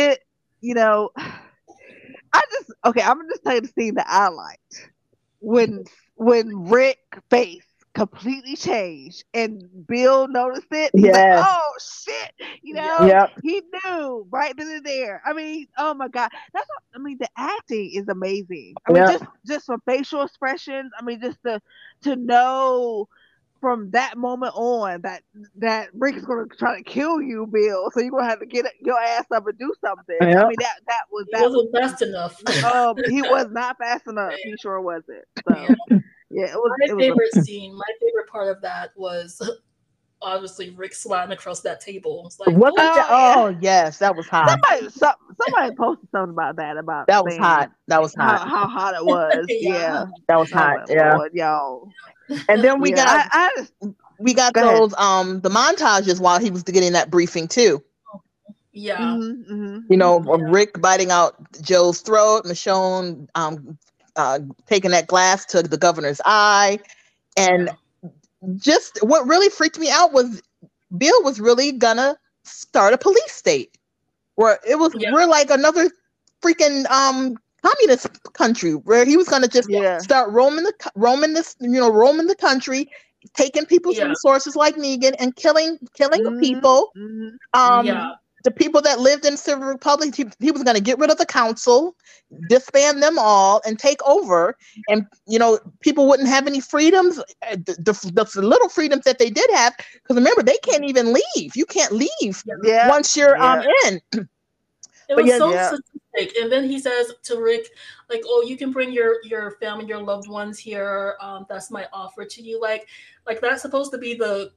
gonna just tell you the scene that I liked when Rick's face completely changed and Bill noticed it. He's like, oh shit, he knew right then and there. I mean, oh my god, the acting is amazing. I mean, just from facial expressions. I mean, just to know from that moment on that Rick is going to try to kill you, Bill. So you're going to have to get your ass up and do something. Yep. I mean, that wasn't fast enough. He was not fast enough. He sure wasn't. So yeah, it was my favorite scene. My favorite part of that was obviously Rick sliding across that table. It's like, yes, that was hot. Somebody posted something about that. That was hot. That was hot. How hot it was. Yeah. That was hot. Yeah. Lord, y'all. And then we got those the montages while he was getting that briefing too. Yeah. Rick biting out Joe's throat, Michonne taking that glass to the governor's eye, and just what really freaked me out was Bill was really gonna start a police state where we're like another freaking communist country where he was going to just start roaming the country, taking people's resources like Negan and killing the people. The people that lived in Civil Republic, he was going to get rid of the council, disband them all, and take over. And people wouldn't have any freedoms. The little freedoms that they did have, because remember, they can't even leave. You can't leave once you're in. It was so sadistic. And then he says to Rick, like, "Oh, you can bring your family, your loved ones here. That's my offer to you." Like that's supposed to be the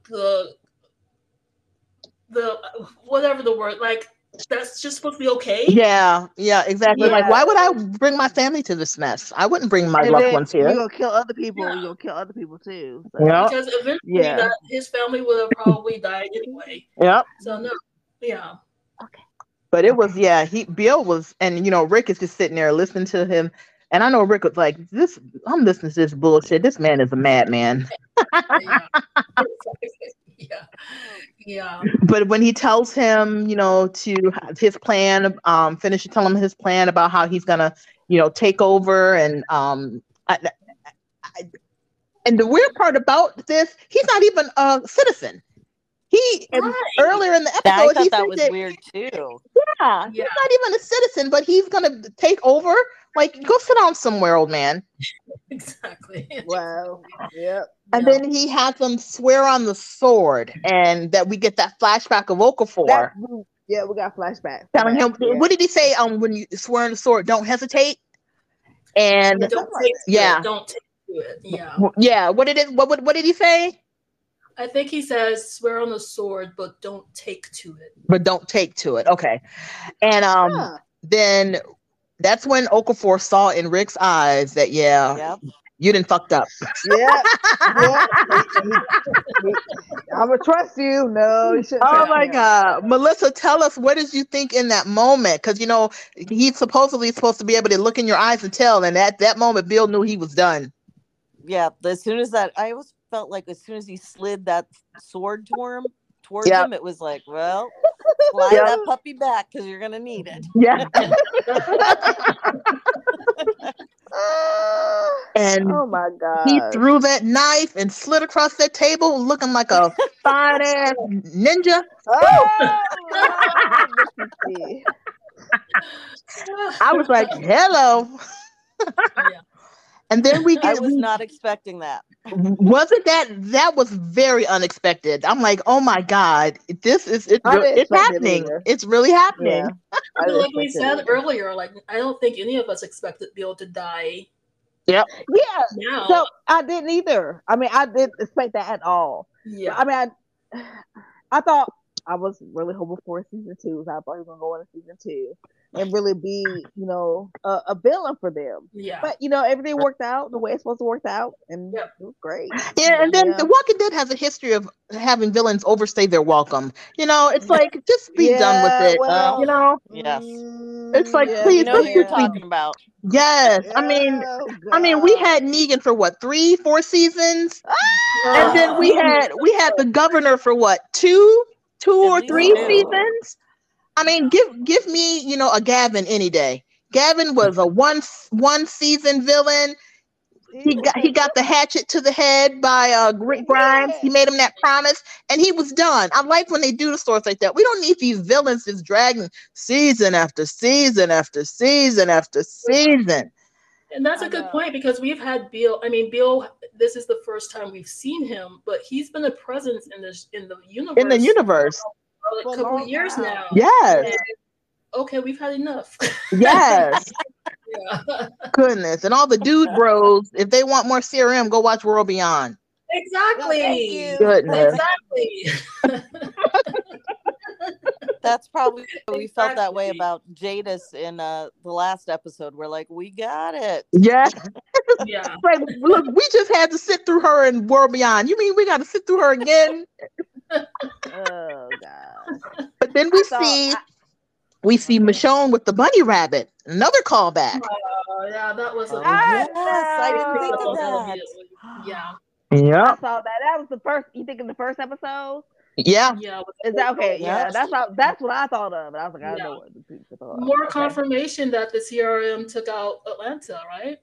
whatever the word, like that's just supposed to be okay. Yeah, exactly. Like, why would I bring my family to this mess? I wouldn't bring my loved ones here. You're gonna kill other people. You're gonna kill other people too. So. Because eventually his family would have probably died anyway. Yep. So no. Yeah. Okay. But it was, Bill was, and Rick is just sitting there listening to him. And I know Rick was like, I'm listening to this bullshit. This man is a madman. Yeah. But when he tells him, to his plan, telling him his plan about how he's gonna, take over, and and the weird part about this, he's not even a citizen. Earlier in the episode, I thought that was weird too. Yeah, he's not even a citizen, but he's gonna take over. Like, go sit down somewhere, old man. Exactly. Wow. Yep. And then he has them swear on the sword, and that we get that flashback of Okafor. Yeah, we got flashbacks. Telling him, what did he say? When you swear on the sword, don't hesitate. And don't take yeah, it. Don't take to it. Yeah. Yeah. What did it? What did he say? I think he says, "Swear on the sword, but don't take to it." But don't take to it. Okay. And then that's when Okafor saw in Rick's eyes that you didn't fucked up. Yeah. I'm gonna trust you. No, you shouldn't. Oh my God, Melissa, tell us, what did you think in that moment? Because he's supposedly supposed to be able to look in your eyes and tell, and at that moment, Bill knew he was done. Yeah, as soon as I always felt like as soon as he slid that sword towards him, it was like, well, slide that puppy back because you're gonna need it. Yeah. And oh my God, he threw that knife and slid across that table, looking like a fine ass ninja. Oh, I was like, hello. Yeah. And then I was not expecting that. Wasn't that was very unexpected. I'm like, oh my God, it's happening. Either. It's really happening. Yeah. Like we said earlier, like I don't think any of us expected Bill to die. Yep. Yeah. Now. So I didn't either. I mean, I didn't expect that at all. Yeah. I mean, I thought I was really hoping for season 2. So I thought he was gonna go into season 2 and really be, a villain for them. Yeah. But everything worked out the way it's supposed to work out, and it was great. Yeah, and then The Walking Dead has a history of having villains overstay their welcome. It's like, just be done with it. Well, yes. It's like, please, what you're talking about. Yes, I mean, we had Negan for what, 3-4 seasons, and then we had the governor for what, 2 or 3 seasons. I mean, give me, a Gavin any day. Gavin was a one season villain. He got the hatchet to the head by Rick Grimes. He made him that promise, and he was done. I like when they do the stories like that. We don't need these villains just dragging season after season after season after season. And that's a good point, because we've had Bill. I mean, Bill, this is the first time we've seen him, but he's been a presence in the universe. In the universe. For a couple of years now. Yes. And, okay, we've had enough. Yes. Yeah. Goodness. And all the dude bros, if they want more CRM, go watch World Beyond. Exactly. Goodness. Exactly. That's probably we felt that way about Jadis in the last episode. We're like, we got it. Yeah. Yeah. Like, look, we just had to sit through her in World Beyond. You mean we got to sit through her again? Oh God. But then we see Michonne with the bunny rabbit. Another callback. Yeah, that was a yes, I didn't think of that. Yeah. Yeah. I saw that. That was the first. You think in the first episode? Yeah. Yeah. Is that okay? Yeah, Yes. that's what I thought of. And I was like, I don't know what the people thought. More confirmation that the CRM took out Atlanta, right?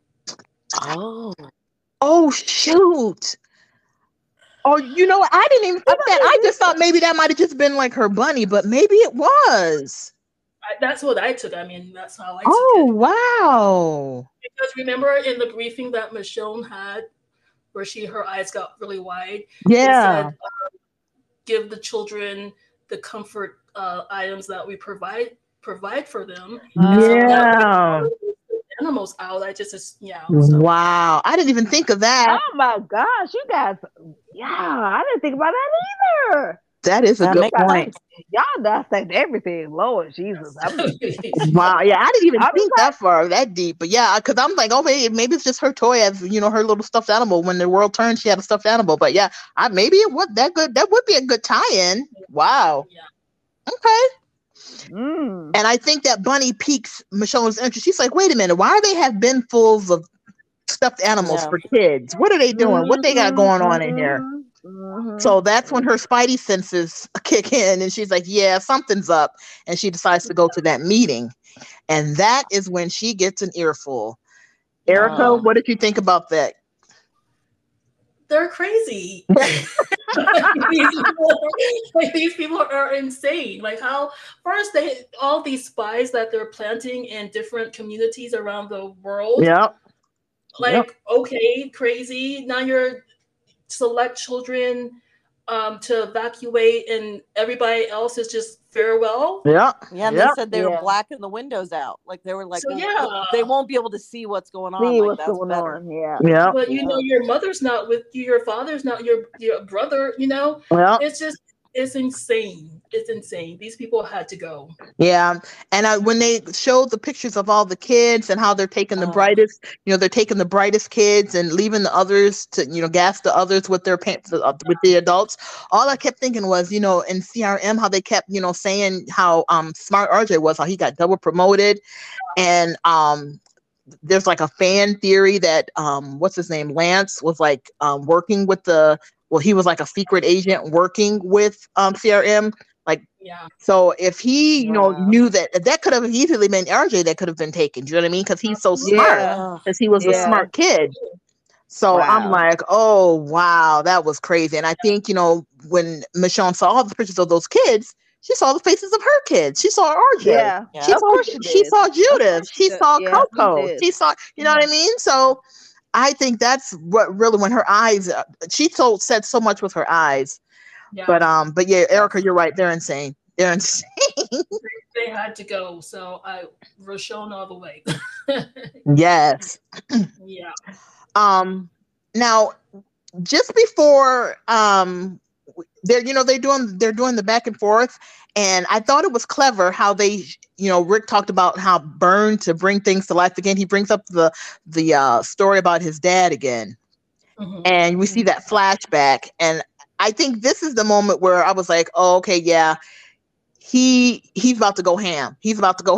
Oh shoot. Oh, I didn't even think that. I just thought maybe that might have just been like her bunny, but maybe it was. That's what I took. I mean, that's how I took it. Oh, wow. Because remember in the briefing that Michonne had, where her eyes got really wide? Yeah. Said, give the children the comfort items that we provide for them. Yeah. Animals out. I just So. Wow. I didn't even think of that. Oh my gosh, you guys. Yeah, I didn't think about that either. That is a good point. Y'all dissect everything. Lord Jesus. Wow. Yeah, I didn't even think that far, that deep. But yeah, because I'm like, oh, maybe it's just her toy as, her little stuffed animal. When the world turned, she had a stuffed animal. But yeah, maybe it was that good. That would be a good tie-in. Wow. Yeah. Okay. And I think that bunny piques Michonne's interest. She's like, wait a minute, why do they have binfuls of stuffed animals for kids? What are they doing? What they got going on in here? So that's when her spidey senses kick in, and she's like, yeah, something's up. And she decides to go to that meeting. And that is when she gets an earful. Erica, what did you think about that? They're crazy. These people are insane. Like how first all these spies that they're planting in different communities around the world. Yep. Like, okay, crazy. Now you're select children to evacuate, and everybody else is just farewell. Yeah. Yeah, and they said they were blacking the windows out. Like they were like, So, well, they won't be able to see what's going on. See like what's that's going better. on. Yeah. Yeah. But you know, your mother's not with you, your father's not your brother, you know? Well, it's insane. It's insane. These people had to go. Yeah. And when they showed the pictures of all the kids and how they're taking the brightest, they're taking the brightest kids and leaving the others to, gas the others with their with the adults. All I kept thinking was, in CRM, how they kept, saying how smart RJ was, how he got double promoted. And there's like a fan theory that what's his name? Lance was like working with he was like a secret agent working with CRM. So if he, knew that could have easily been RJ that could have been taken. Do you know what I mean? Because he's so smart. Because he was a smart kid. So I'm like, oh wow, that was crazy. And I think, when Michonne saw all the pictures of those kids, she saw the faces of her kids. She saw RJ. Yeah. She saw Judith. She saw Coco. She saw, you know what I mean? So I think that's what really, when her eyes, she said so much with her eyes. Yeah. But yeah, Erica, you're right. They're insane. They're insane. They had to go. So Roshone all the way. Yes. Yeah. Now, just before they're doing the back and forth, and I thought it was clever how they, Rick talked about how burn to bring things to life again. He brings up the story about his dad again, and we see that flashback. And I think this is the moment where I was like, oh, okay, yeah, he's about to go ham. He's about to go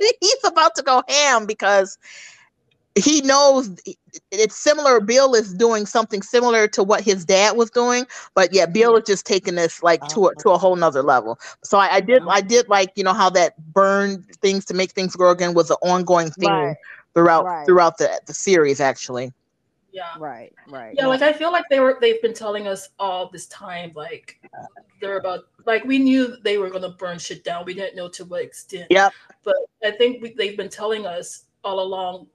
ham because he knows it's similar. Bill is doing something similar to what his dad was doing, but yeah, Bill is just taking this to a whole nother level. So I did like, how that burn things to make things grow again was an ongoing theme throughout the series, actually. Yeah. Right. Yeah, like I feel like they've been telling us all this time, like they're about, like we knew they were gonna burn shit down. We didn't know to what extent. Yep. But I think they've been telling us all along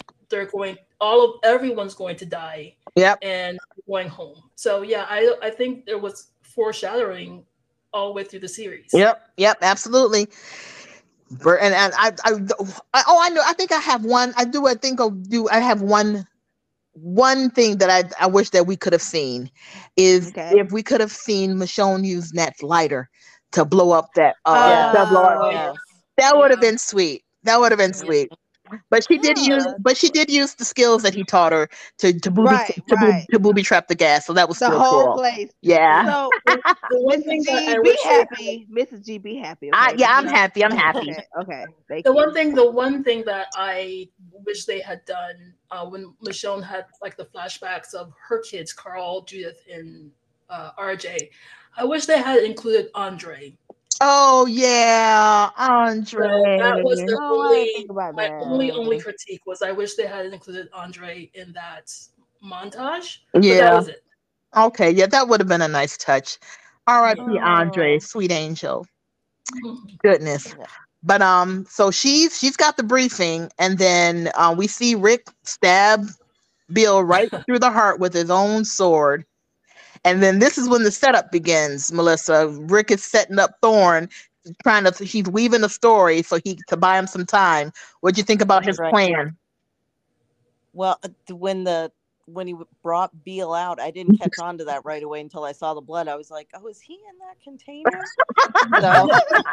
everyone's going to die. Yep. And going home. So yeah, I think there was foreshadowing all the way through the series. Yep, absolutely. And I know. I think I have one. I have one thing that I wish that we could have seen is if we could have seen Michonne use Nat's lighter to blow up that that would have been sweet. That would have been sweet. But she did use the skills that he taught her to booby trap the gas. So that was the still whole cool. place. Yeah. So Mrs. G, be happy. Mrs. G, be happy. Okay? Yeah, I'm happy. I'm happy. Okay. The one thing that I wish they had done when Michonne had like the flashbacks of her kids, Carl, Judith, and RJ, I wish they had included Andre. Oh yeah, Andre. So that was my only critique was I wish they had included Andre in that montage. Yeah, that was it. Okay, yeah, that would have been a nice touch. R.I.P. Andre, sweet angel. Goodness. But so she's got the briefing, and then we see Rick stab Bill right through the heart with his own sword. And then this is when the setup begins, Melissa. Rick is setting up Thorne, he's weaving a story to buy him some time. What'd you think about his plan? Well, when he brought Beale out, I didn't catch on to that right away until I saw the blood. I was like, oh, is he in that container? So,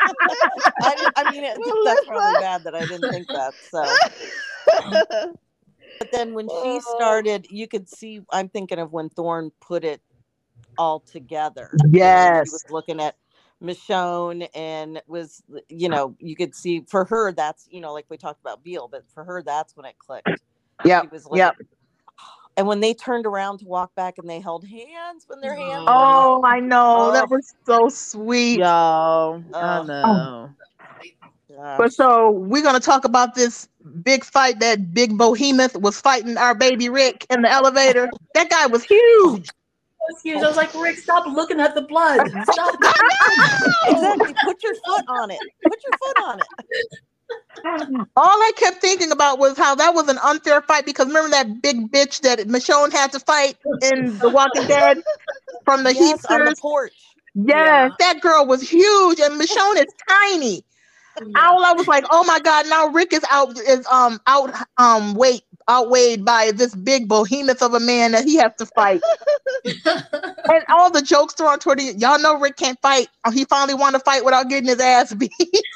that's probably bad that I didn't think that. So, but then when she started, you could see, I'm thinking of when Thorne put it all together. Yes. She was looking at Michonne and was, you could see for her, that's, like we talked about Beale, but for her, that's when it clicked. Yeah. Yep. And when they turned around to walk back and they held hands when their hands. Oh, I know. That was so sweet. Yo, I know. But so we're going to talk about this big fight that big behemoth was fighting our baby Rick in the elevator. That guy was huge. I was like, Rick, stop looking at the blood. Stop. Exactly. Put your foot on it. All I kept thinking about was how that was an unfair fight because remember that big bitch that Michonne had to fight in The Walking Dead? from the yes, on the Heapsters. porch. Yes, that girl was huge, and Michonne is tiny. All I was like, oh my God, now Rick is outweighed by this big behemoth of a man that he has to fight. And all the jokes thrown toward y'all know Rick can't fight. He finally wanted to fight without getting his ass beat.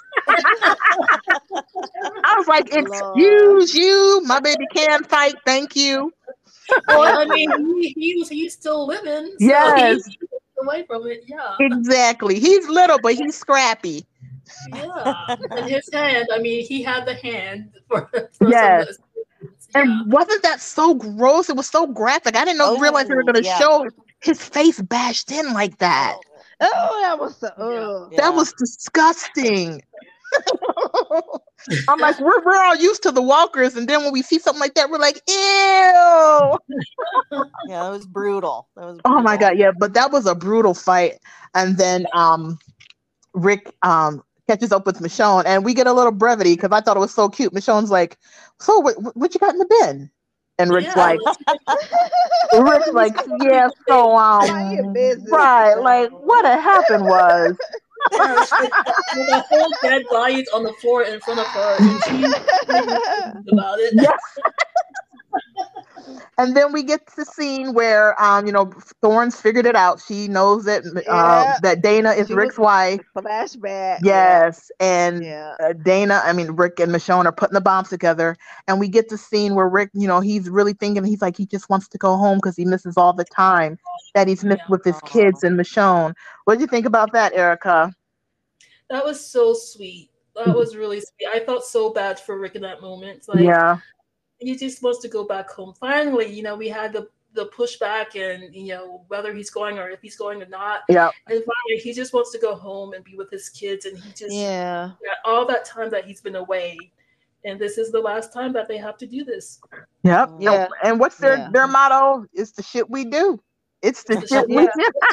I was like, excuse you, my baby can fight, thank you. Well, I mean, he's still living. So yes. He's away from it, yeah. Exactly. He's little, but he's scrappy. Yeah. And his hand, I mean, he had the hand for yes. Some, and wasn't that so gross? It was so graphic. I didn't realize they were going to show his face bashed in like that. Oh, that was so. That was disgusting. I'm like, we're all used to the walkers, and then when we see something like that, we're like, ew. Yeah, that was brutal. Oh my God, yeah, but that was a brutal fight. And then Rick catches up with Michonne, and we get a little brevity because I thought it was so cute. Michonne's like, so what you got in the bin? And Rick's like, yeah, so right, like what had happened was. The whole dead bodies on the floor in front of her, and she's about it. Yeah. And then we get to the scene where Thorne's figured it out. She knows that that Dana is Rick's wife. Flashback. Yes, and Rick and Michonne are putting the bombs together, and we get the scene where Rick, he's really thinking, he's like, he just wants to go home because he misses all the time that he's missed with his kids and Michonne. What did you think about that, Erica? That was so sweet. That was really sweet. I felt so bad for Rick in that moment. Like, he just wants to go back home. Finally, we had the pushback and, whether he's going or if he's going or not. Yeah. And finally, he just wants to go home and be with his kids. And he just, all that time that he's been away. And this is the last time that they have to do this. Yep. Yeah. And what's their motto? It's the shit we do. It's the shit we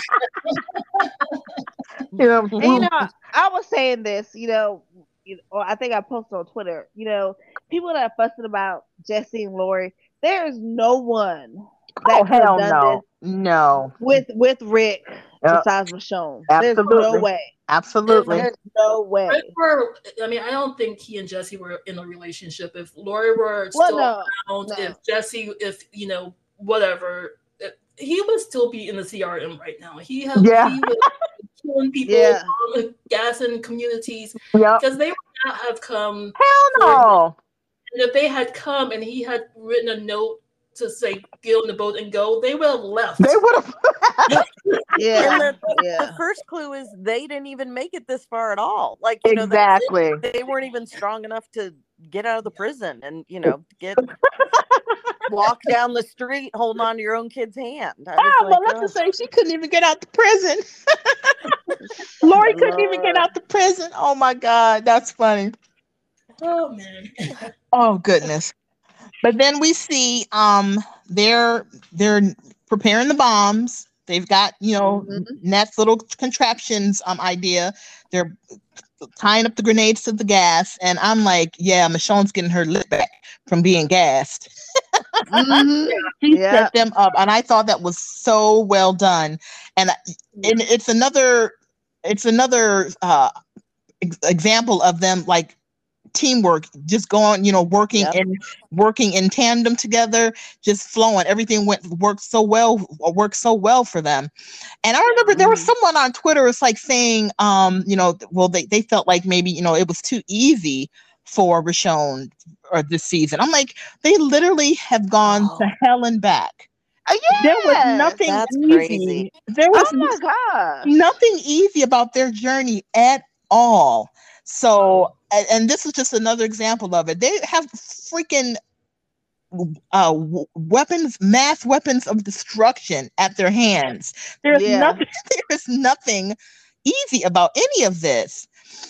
do. And, I was saying this, or I think I posted on Twitter, people that are fussing about Jesse and Lori, there is no one that could have done this with Rick besides Michonne. There's no way. Absolutely. There's no way. I don't think he and Jesse were in a relationship. If Lori were still around, if Jesse, whatever, he would still be in the CRM right now. He was killing people, gassing communities, because they would not have come. Hell no. And if they had come and he had written a note to say get on the boat and go, they would have left. They would have. The first clue is they didn't even make it this far at all. Like exactly, they weren't even strong enough to get out of the prison and walk down the street holding on to your own kid's hand. Let's just say she couldn't even get out the prison. Lori couldn't even get out the prison. Oh my God, that's funny. Oh man. Oh goodness. But then we see they're preparing the bombs. They've got Nat's little contraptions idea. They're tying up the grenades to the gas, and I'm like, Michonne's getting her lip back from being gassed. She set them up, and I thought that was so well done. And it's another example of them like teamwork, just going, working in tandem together, just flowing. Everything worked so well for them. And I remember there was someone on Twitter was like saying, they felt like maybe, it was too easy for Michonne or this season. I'm like, they literally have gone to hell and back. There was nothing easy. Crazy. There was nothing easy about their journey at all. So, and this is just another example of it. They have freaking mass weapons of destruction at their hands. There's nothing easy about any of this.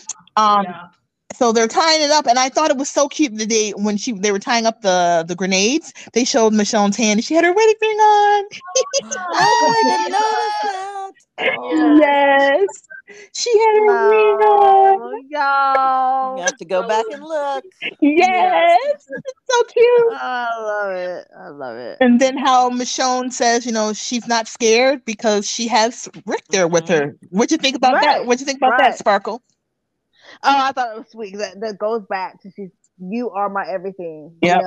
So they're tying it up, and I thought it was so cute that they were tying up the grenades. They showed Michonne's hand, and she had her wedding ring on. I didn't notice that. Yes. She had a ring on. Y'all. You have to go back and look. Yes, it's so cute. I love it. I love it. And then how Michonne says, she's not scared because she has Rick there with her. What'd you think about that? What'd you think about that, Sparkle? Oh, I thought it was sweet. That goes back to you are my everything. Yep.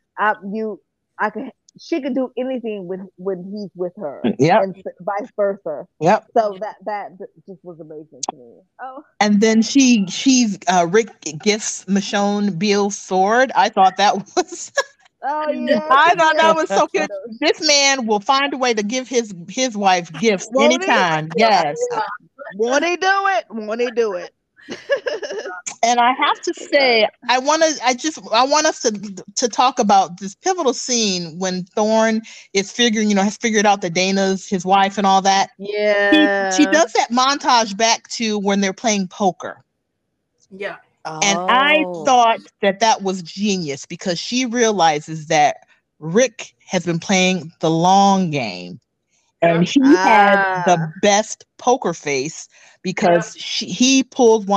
She could do anything when he's with her. Yep. And vice versa. Yep. So that just was amazing to me. Oh. And then Rick gifts Michonne Beale's sword. I thought that was Oh yeah. I thought that was so good. This man will find a way to give his wife gifts anytime. Yes. Won't he do it? Won't he do it? And I have to say, I want us to talk about this pivotal scene when Thorne is has figured out that Dana's his wife and all that. Yeah. She does that montage back to when they're playing poker. Yeah. And I thought that was genius because she realizes that Rick has been playing the long game. And he had the best poker face because he pulled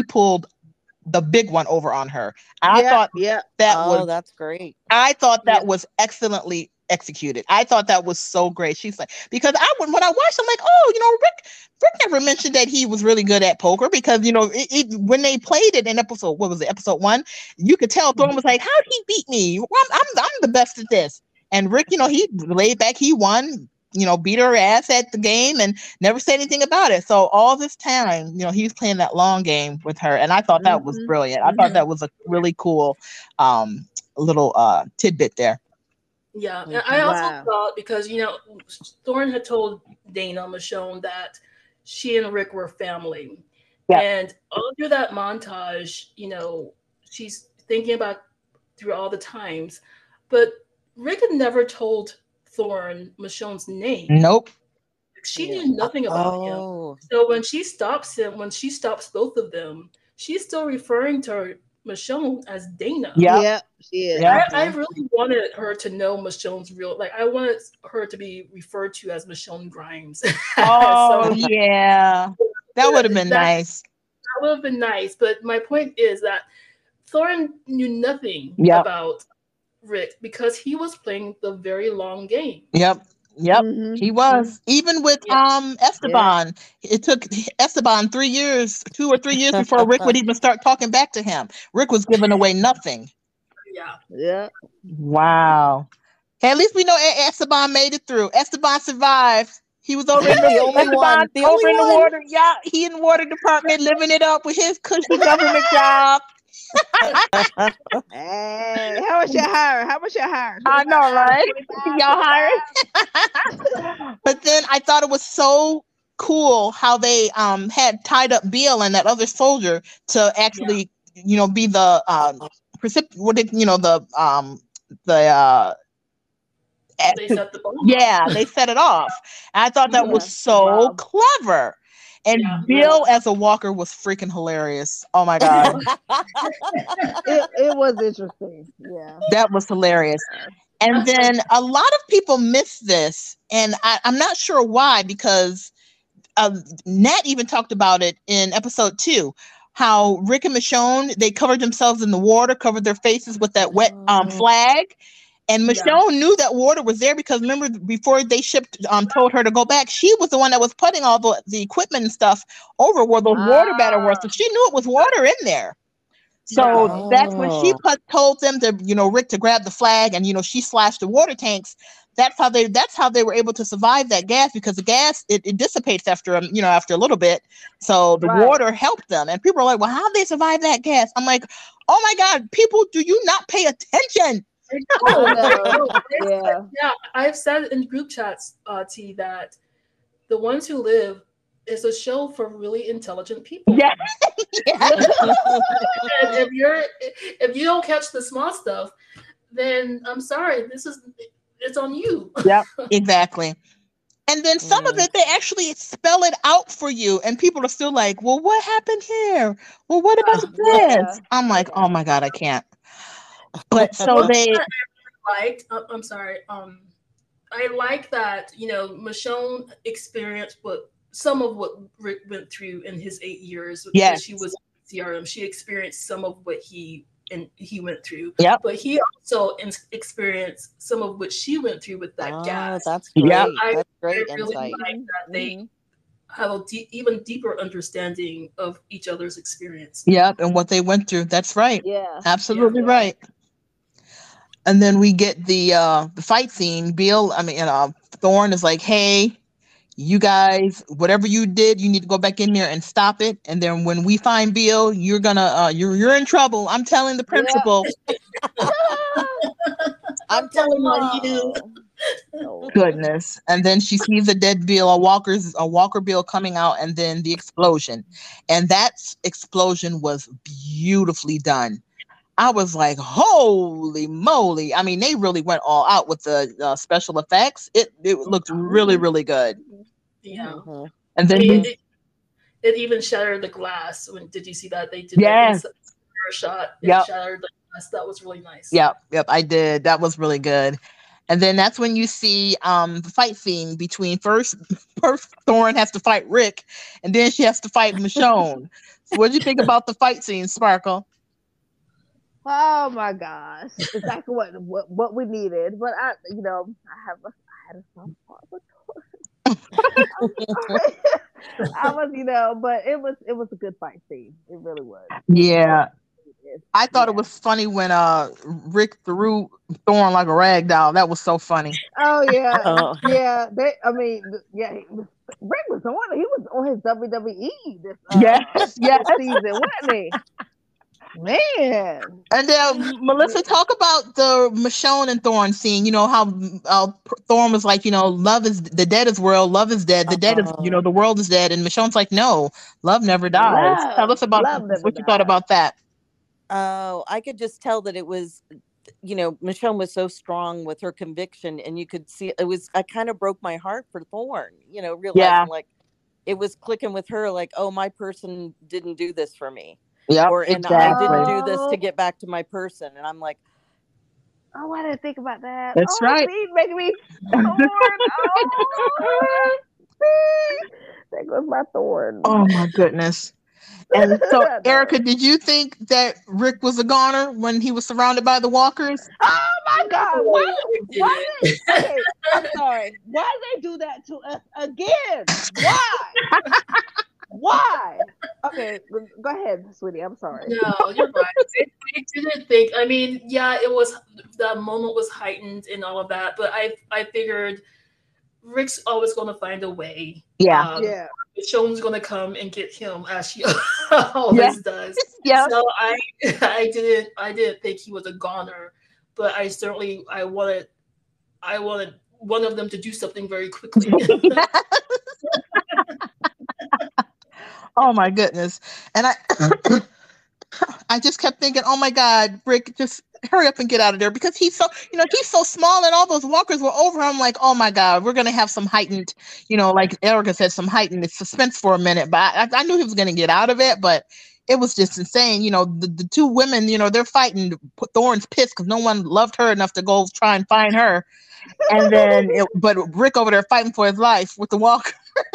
the big one over on her. I thought that's great. I thought that was excellently executed. I thought that was so great. She's like, because when I watched, I'm like, Rick never mentioned that he was really good at poker because when they played it in episode 1, you could tell Thorne was like, how'd he beat me? Well, I'm the best at this. And Rick, he laid back, he won. Beat her ass at the game and never said anything about it. So all this time, he was playing that long game with her. And I thought that was brilliant. I thought that was a really cool little tidbit there. Yeah. And I also thought because, Thorne had told Dana Michonne that she and Rick were family. Yeah. And all through that montage, she's thinking about through all the times. But Rick had never told Thorne Michonne's name. Nope. She knew nothing about him. So when she stops both of them, she's still referring to Michonne as Dana. Yeah, she is. Yeah. I really wanted her to know Michonne's I wanted her to be referred to as Michonne Grimes. Oh, yeah. That would have been nice. That would have been nice. But my point is that Thorne knew nothing about Rick because he was playing the very long game. Yep. He was. Even with Esteban, it took Esteban 2 or 3 years before Rick would even start talking back to him. Rick was giving away nothing. Yeah. Wow. Hey, at least we know Esteban made it through. Esteban survived. He was over in the only one. The water. Yeah, he in the water department living it up with his cushy government job. Hey, how much you hire? I know, right? Y'all hired. But then I thought it was so cool how they had tied up Beale and that other soldier to actually be the they set the bomb they set it off. And I thought that was so clever. And Bill as a walker was freaking hilarious. Oh my God. it was interesting. Yeah. That was hilarious. And then a lot of people miss this. And I'm not sure why, because Nat even talked about it in episode 2. How Rick and Michonne, they covered themselves in the water, covered their faces with that wet flag. And Michonne knew that water was there because remember before they told her to go back, she was the one that was putting all the equipment and stuff over where those water batter were. So she knew it was water in there. So that's when she told them to, Rick to grab the flag and, she slashed the water tanks. That's how they were able to survive that gas because the gas, it dissipates after a little bit. So the water helped them. And people are like, well, how'd they survive that gas? I'm like, oh my God, people, do you not pay attention? I've said in group chats, T, that The Ones Who Live is a show for really intelligent people. Yeah. And if you don't catch the small stuff, then I'm sorry, it's on you. Yeah, exactly. And then some of it, they actually spell it out for you, and people are still like, well, what happened here? Well, what about this? I'm like, oh my God, I can't. But so they liked. I'm sorry. I like that Michonne experienced what some of what Rick went through in his 8 years. Yes. Because she was CRM. She experienced some of what he went through. Yep. But he also experienced some of what she went through with that gas. That's great. Yep. That's great I really insight. like that they have a even deeper understanding of each other's experience. Yep, and what they went through. That's right. Yeah. Absolutely right. And then we get the fight scene. Thorne is like, "Hey, you guys, whatever you did, you need to go back in there and stop it. And then when we find Bill, you're gonna you're in trouble. I'm telling the principal." I'm telling you. Goodness. And then she sees a dead Bill, a Walker Bill coming out, and then the explosion. And that explosion was beautifully done. I was like, holy moly. I mean, they really went all out with the special effects. It looked really, really good. Yeah. And then it even shattered the glass. Did you see that? They did yes. that shot. It shattered the glass. That was really nice. Yep, I did. That was really good. And then that's when you see the fight scene between first Thorne has to fight Rick, and then she has to fight Michonne. So what did you think about the fight scene, Sparkle? Oh my gosh, exactly what we needed. But I had a soft spot for Thorne. I was, but it was a good fight scene. It really was. Yeah. I thought it was funny when Rick threw Thorne like a rag doll. That was so funny. Oh yeah, yeah. Rick was on. He was on his WWE this season, wasn't he? Man. And then Melissa, talk about the Michonne and Thorne scene. You know how Thorne was like, love is the dead is world, love is dead, the dead is, the world is dead, and Michonne's like, no, love never dies. Tell us about what you thought about that. Oh, I could just tell that it was, Michonne was so strong with her conviction, and you could see I kind of broke my heart for Thorne, realizing like it was clicking with her, like, oh, my person didn't do this for me. Yeah, exactly. I didn't do this to get back to my person. And I'm like, oh, I didn't think about that. That's right. See, making me Thorne. There goes my Thorne. Oh my goodness. And so, Erica, did you think that Rick was a goner when he was surrounded by the walkers? Oh my God! Okay, I'm sorry. Why did they do that to us again? Why? Why? Okay, go ahead, sweetie. I'm sorry. No, you're right. I didn't think. I mean, yeah, it was, the moment was heightened and all of that, but I figured Rick's always going to find a way. Yeah. Michonne's going to come and get him, as she always does. Yeah. So I didn't think he was a goner, but I wanted one of them to do something very quickly. Oh my goodness. And I just kept thinking, oh my God, Rick, just hurry up and get out of there, because he's so, he's so small and all those walkers were over him. Like, oh my God, we're going to have some heightened, like Erica said, some heightened suspense for a minute. But I knew he was going to get out of it, but it was just insane. The two women, they're fighting. Thorne's pissed because no one loved her enough to go try and find her. And then, but Rick over there fighting for his life with the walkers.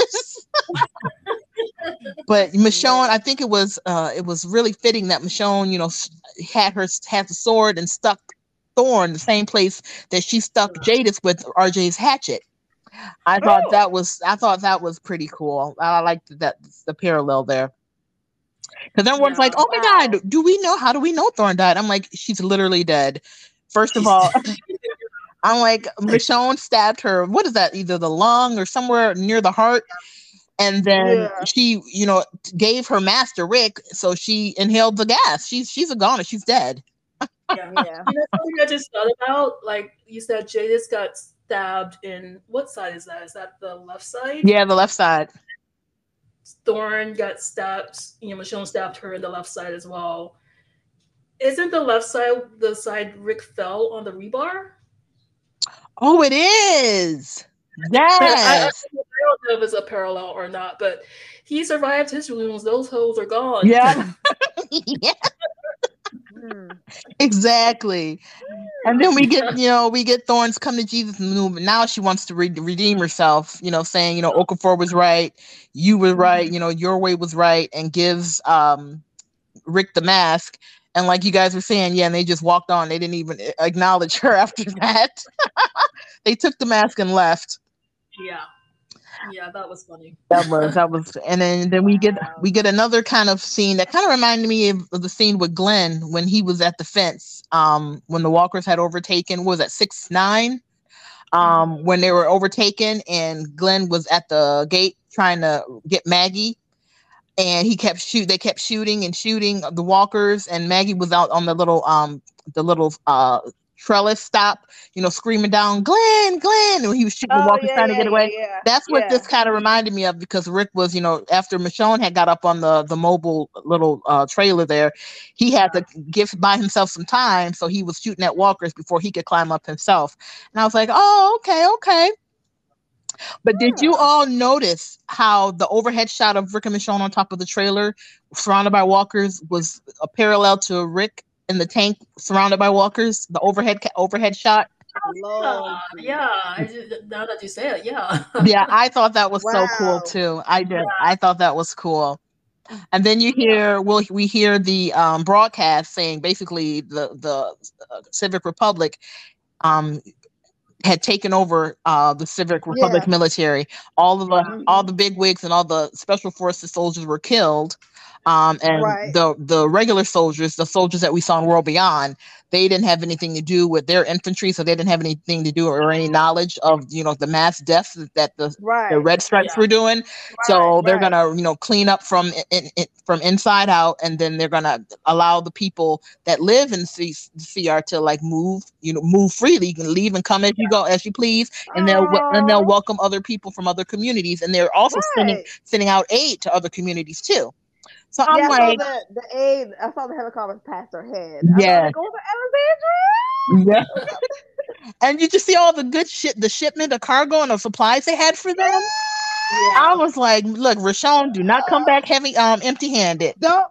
But Michonne, I think it was really fitting that Michonne, had the sword and stuck Thorne the same place that she stuck Jadis with RJ's hatchet. I thought that was pretty cool. I liked that, the parallel there. Because everyone's like, oh my God, how do we know Thorne died? I'm like, she's literally dead. First of all, I'm like, Michonne stabbed her. What is that? Either the lung or somewhere near the heart. And then she, gave her master Rick, so she inhaled the gas. She's a goner. She's dead. Yeah. Something I just thought about, like you said, Jadis got stabbed in, what side is that? Is that the left side? Yeah, the left side. Thorne got stabbed. Michonne stabbed her in the left side as well. Isn't the left side the side Rick fell on the rebar? Oh, it is. Yes. I don't know if it's a parallel or not, but he survived his wounds. Those hoes are gone. Yeah. Yeah. Exactly. And then we get Thorne's come to Jesus movement. Now she wants to redeem herself, saying, Okafor was right, you were right, your way was right, and gives Rick the mask. And like you guys were saying, and they just walked on. They didn't even acknowledge her after that. They took the mask and left. Yeah, that was funny. That was, and then we get another kind of scene that kind of reminded me of the scene with Glenn when he was at the fence. When the walkers had overtaken, what was that 6-9? When they were overtaken, and Glenn was at the gate trying to get Maggie, and they kept shooting the walkers, and Maggie was out on the little trellis stop, screaming down, Glenn, when he was shooting the walkers trying to get away. That's what this kind of reminded me of, because Rick was, after Michonne had got up on the mobile little trailer there, he had to buy himself some time, so he was shooting at walkers before he could climb up himself. And I was like, oh, okay. But did you all notice how the overhead shot of Rick and Michonne on top of the trailer surrounded by walkers was a parallel to Rick in the tank surrounded by walkers, the overhead shot? Yeah. Now that you say it, yeah. Yeah, I thought that was so cool too. I did. Yeah. I thought that was cool. And then we hear the broadcast saying basically the Civic Republic had taken over the Civic Republic military. All the bigwigs and all the special forces soldiers were killed. And the regular soldiers, the soldiers that we saw in World Beyond, they didn't have anything to do with their infantry, so they didn't have anything to do or any knowledge of the mass deaths that the Red Stripes were doing. So they're gonna clean up from inside out, and then they're gonna allow the people that live in CR to move freely. You can leave and come as you please, and they'll welcome other people from other communities, and they're also sending out aid to other communities too. So I'm like, the aid. I saw the helicopters pass their head. Yeah. Going to Alexandria. Yeah. And you just see all the good shit, the shipment of cargo and the supplies they had for them. Yeah. I was like, look, Rashawn, do not come back empty-handed. Don't.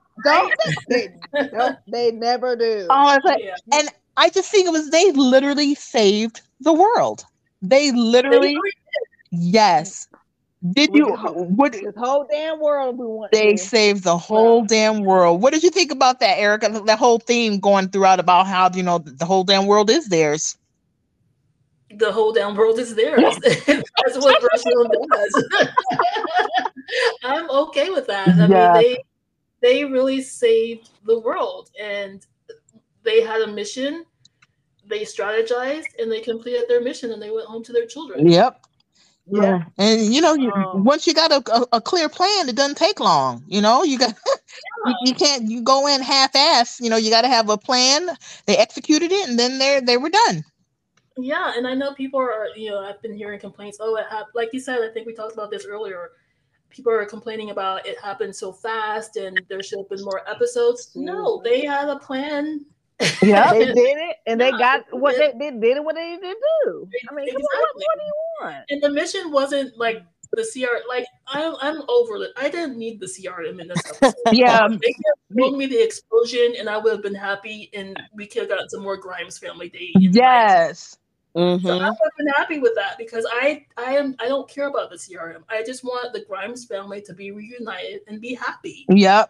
They never do. And I just think they literally saved the world. They literally yes. Did you? This whole damn world we want. They saved the whole damn world. What did you think about that, Erica? That whole theme going throughout about how the whole damn world is theirs. The whole damn world is theirs. That's what Brazil does. I'm okay with that. I mean, they really saved the world, and they had a mission. They strategized, and they completed their mission, and they went home to their children. Yep. Yeah, and once you got a clear plan, it doesn't take long. You got you can't go in half-ass. You got to have a plan. They executed it, and then they were done. Yeah, and I know people are I've been hearing complaints. Oh, it happened. Like you said, I think we talked about this earlier. People are complaining about it happened so fast, and there should have been more episodes. No, they had a plan. Yeah, they did it, and they got what they did. What they needed to do. I mean, exactly. What do you want? And the mission wasn't like the CR. Like I'm over it. I didn't need the CRM in this episode. Yeah, they could have me the explosion, and I would have been happy, and we could have gotten some more Grimes family day. Yes. Mm-hmm. So I would have been happy with that, because I don't care about the CRM. I just want the Grimes family to be reunited and be happy. Yep.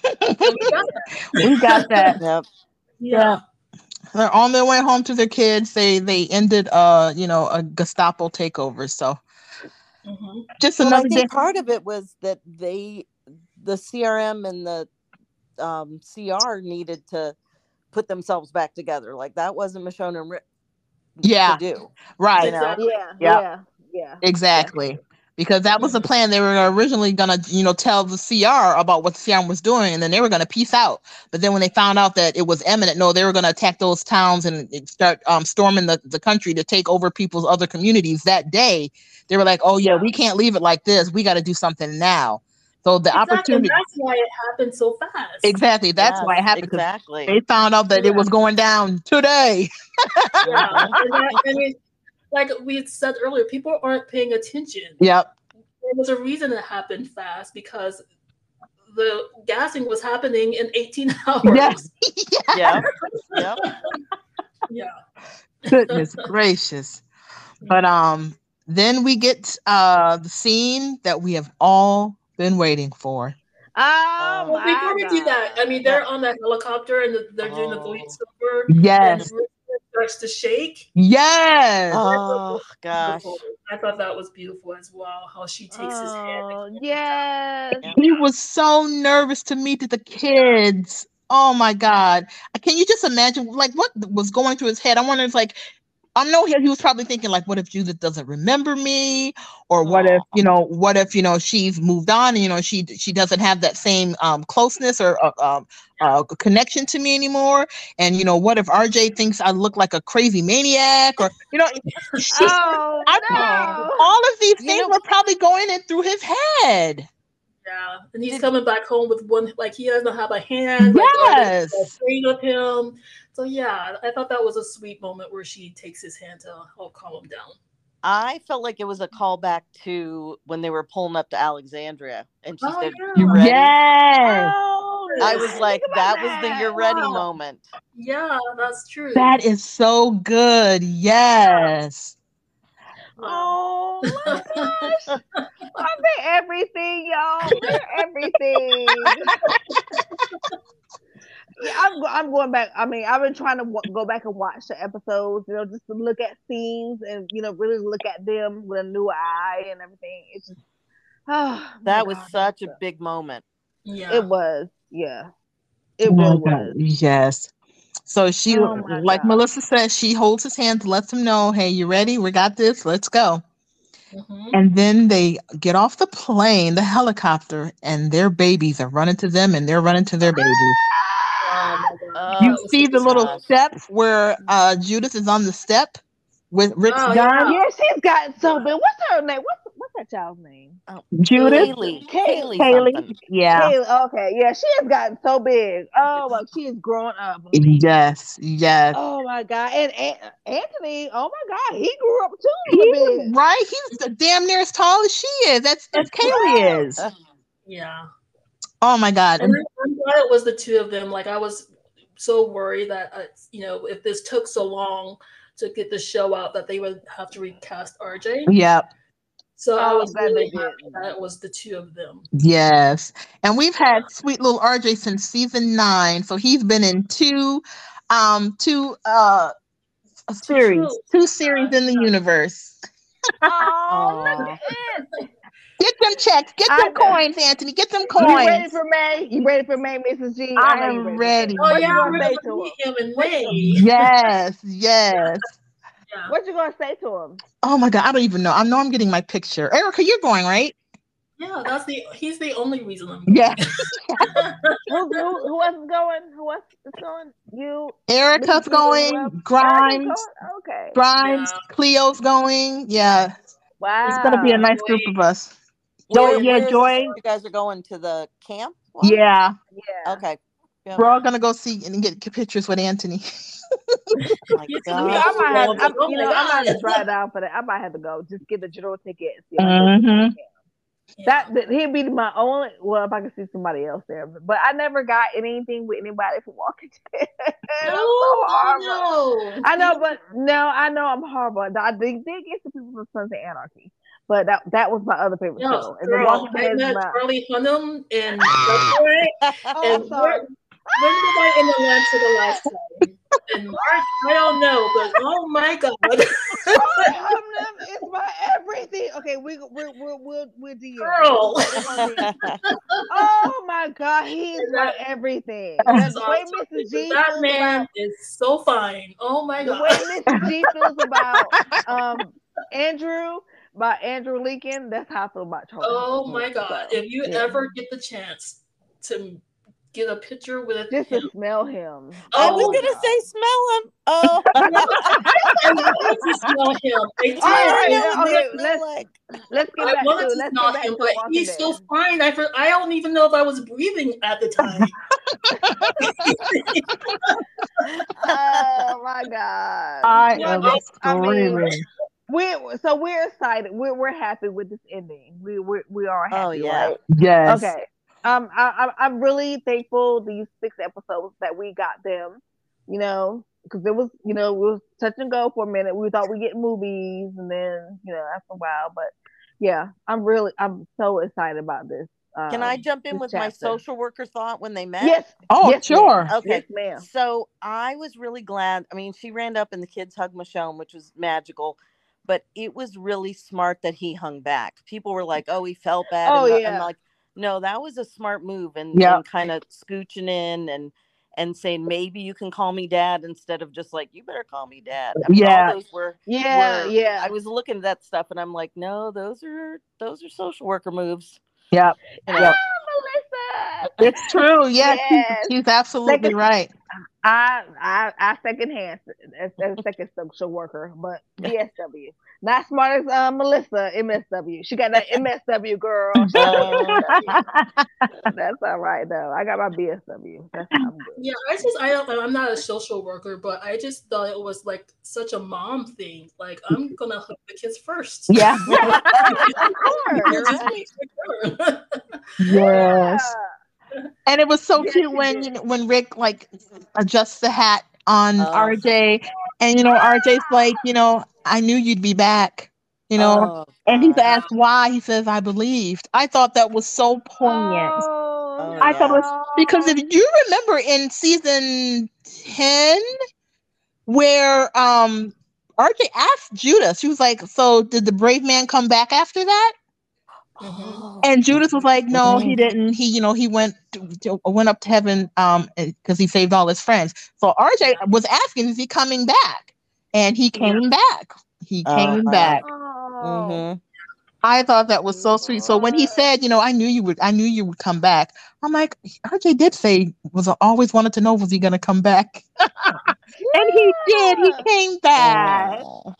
We got that. Yep. Yeah. They're on their way home to their kids. They ended a Gestapo takeover. So just another day. Part of it was that the CRM and the CR needed to put themselves back together. Like that wasn't Michonne and Rick to do. Right. Yeah. Exactly. Because that was the plan. They were originally going to, tell the CR about what the CR was doing, and then they were going to peace out. But then when they found out that it was imminent, they were going to attack those towns and start storming the country to take over people's other communities that day. They were like, oh, yeah, we can't leave it like this. We got to do something now. So the opportunity. That's why it happened so fast. Exactly. That's why it happened. Exactly. They found out that it was going down today. Yeah. I mean, like we said earlier, people aren't paying attention. Yep. There was a reason it happened fast, because the gassing was happening in 18 hours. Yes. Yeah. Yep. Yeah. Goodness gracious. But then we get the scene that we have all been waiting for. Oh Well, before we do that, I mean, they're on that helicopter and they're doing the voiceover. Yes. And starts to shake. Yes. Oh gosh. I thought that was beautiful as well. How she takes his hand. Yes. He was so nervous to meet the kids. Oh my God. Can you just imagine like what was going through his head? I wonder if like I know he was probably thinking like, what if Judith doesn't remember me? Or what if, she's moved on and, she doesn't have that same closeness or connection to me anymore. And, what if RJ thinks I look like a crazy maniac or, all of these things were probably going in through his head. Yeah, and he's coming back home with one, like he doesn't have a hand. Yes. Like, afraid of him. So yeah, I thought that was a sweet moment where she takes his hand to help calm him down. I felt like it was a callback to when they were pulling up to Alexandria, and she said, yeah. "You ready?" Yes. I was like, that was the "you're ready" moment. Yeah, that's true. That is so good. Yes. Oh my gosh. They're everything, y'all. They're everything. Yeah, I'm going back. I mean, I've been trying to go back and watch the episodes, just to look at scenes and, really look at them with a new eye and everything. It's just, that was such a big moment. Yeah. It was. Yeah. It really was. Yes. So she, like Melissa says, she holds his hand to let him know, hey, you ready? We got this. Let's go. Mm-hmm. And then they get off the plane, the helicopter, and their babies are running to them and they're running to their babies. You see the little step where Judith is on the step with Rick's gun? Yeah, she's gotten so big. What's her name? What's that child's name? Judith? Kaylee. Yeah. Kaylee, okay. Yeah, she has gotten so big. Oh, well, she is growing up. Yes. Oh my God. And Anthony, oh my God, he grew up too a little bit. Right? He's damn near as tall as she is. That's Kaylee is. Yeah. Oh my God. And I'm glad it was the two of them. Like I was so worried that if this took so long to get the show out that they would have to recast RJ. Yep. So I was really happy that it was the two of them. Yes. And we've had sweet little RJ since season 9. So he's been in two series in the universe. Oh, look at it. Get them checks. Get them coins, Anthony. Get them coins. You ready for May? You ready for May, Mrs. G? I am ready. Oh, yeah, we're going to meet him in May. Yes. Yeah. What you going to say to him? Oh, my God. I don't even know. I know I'm getting my picture. Erica, you're going, right? Yeah, he's the only reason I'm going. Yeah. Who else is going? Who else is going? You. Erica's going. Grimes. Okay. Grimes. Yeah. Cleo's going. Yeah. Wow. It's going to be a nice group of us. Joy. You guys are going to the camp? What? Yeah. Okay. Yeah. We're all going to go see and get pictures with Anthony. I might have to drive down for that. I might have to go. Just get the general ticket and see. That he'd be my only. Well, if I could see somebody else there, but I never got anything with anybody from Walking Dead. I'm so horrible. No. I know, but I know I'm horrible. I did get some people from Sons of Anarchy, but that was my other favorite show. And The Walking Dead is Charlie Hunnam and I'm sorry. When did I internet to the last time? In March? I don't know, but oh my God. It's my everything. Okay, we'll do Girl. Oh my God, he's my everything. The way Mrs. G that man is so fine. Oh my God. The way Mrs. G feels about Andrew Lincoln, that's how I feel about Charlie. Oh my God. If you ever get the chance to get a picture with just to smell him. I was gonna say smell him. Oh, I wanted to smell him. Let's get back to it. Let's smell him, but he's so fine. I don't even know if I was breathing at the time. Oh my God! We're excited. We're happy with this ending. We are happy. Oh yeah. Right? Yes. Okay. I'm really thankful these 6 episodes that we got them, because it was, it was touch and go for a minute. We thought we'd get movies, and then, after a while, but yeah, I'm so excited about this. Can I jump in with my social worker thought when they met? Yes. Oh, yes, sure. Ma'am. Okay. Yes, ma'am. So I was really glad. I mean, she ran up and the kids hugged Michonne, which was magical. But it was really smart that he hung back. People were like, "Oh, he felt bad." Oh, and yeah. I'm like, no, that was a smart move, and kind of scooching in and saying, maybe you can call me dad instead of just like, you better call me dad. I mean, all those were I was looking at that stuff and I'm like, no, those are social worker moves. Yep. Melissa. It's true. Yes. She's absolutely right. I second hand second social worker, but BSW. Not smart as Melissa, MSW. She got that MSW girl. That's all right though. I got my BSW. I'm good. Yeah, I'm not a social worker, but I just thought it was like such a mom thing. Like, I'm gonna hug the kids first. Yeah. Yes. And it was so cute when Rick like adjusts the hat on RJ, and RJ's like, I knew you'd be back, and he's asked why. He says, I believed. I thought that was so poignant. I thought it was, because if you remember in season 10, where RJ asked Judas, she was like, so did the brave man come back after that? And Judas was like, no, he didn't. He went up to heaven because he saved all his friends. So RJ was asking, is he coming back? And he came back. He came back. I thought that was so sweet. So when he said, I knew you would come back, I'm like, RJ did say, always wanted to know, was he going to come back? And he did. He came back.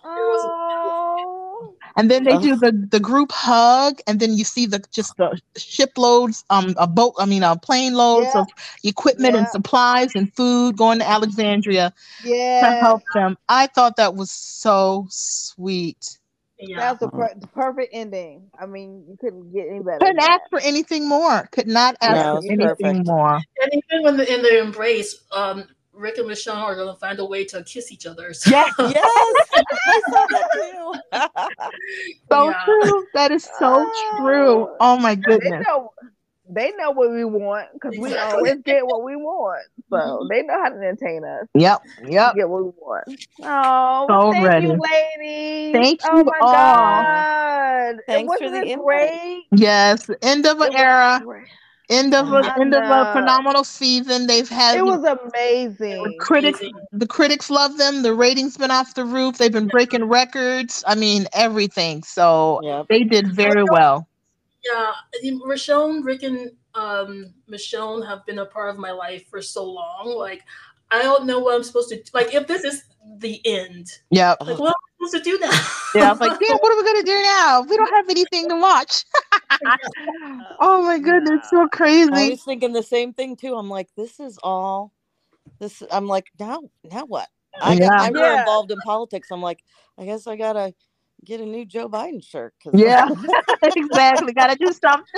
And then they do the group hug, and then you see the shiploads, plane loads of equipment and supplies and food going to Alexandria to help them. I thought that was so sweet. Yeah. That was the perfect ending. I mean, you couldn't get any better. Couldn't ask for anything more. Could not ask for anything more. And even when in the embrace, Rick and Michonne are going to find a way to kiss each other. So. Yes, I saw that too. True. That is so true. Oh my goodness. They know what we want, because we always get what we want. So they know how to entertain us. Yep. Get what we want. Oh, so thank ready. you, ladies. Thank you all. Oh my all. God. Thanks for the invite. Great? Yes, end of an era. End of a phenomenal season. They've had. It was amazing. The critics love them. The ratings been off the roof. They've been breaking records. I mean, everything. So they did very well. Yeah, Michonne, Rick, and Michonne have been a part of my life for so long. Like, I don't know what I'm supposed to do. Like, if this is the end. Yeah. Like, what am I supposed to do now? Yeah, I was like, damn, what are we gonna do now? We don't have anything to watch. Oh my goodness, so crazy. I was thinking the same thing too. I'm like, I'm like, now what? I'm more involved in politics. I'm like, I guess I gotta get a new Joe Biden shirt. Yeah, exactly. Gotta do something.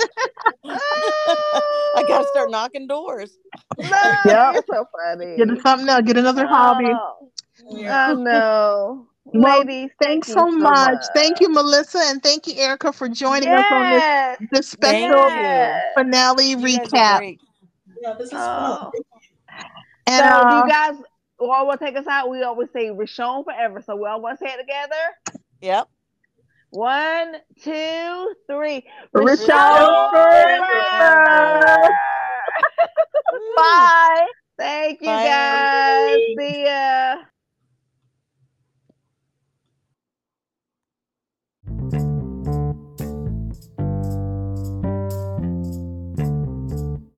I gotta start knocking doors. You're so funny. Get something else. Get another hobby. I know. Well, ladies, thanks so much. Thank you, Melissa, and thank you, Erica, for joining us on this special finale recap. Yeah, this is fun. And so, do you guys all want to take us out? We always say Michonne forever, so we all want to say it together. Yep. 1, 2, 3. Michonne forever. Bye. Thank you, guys. See ya.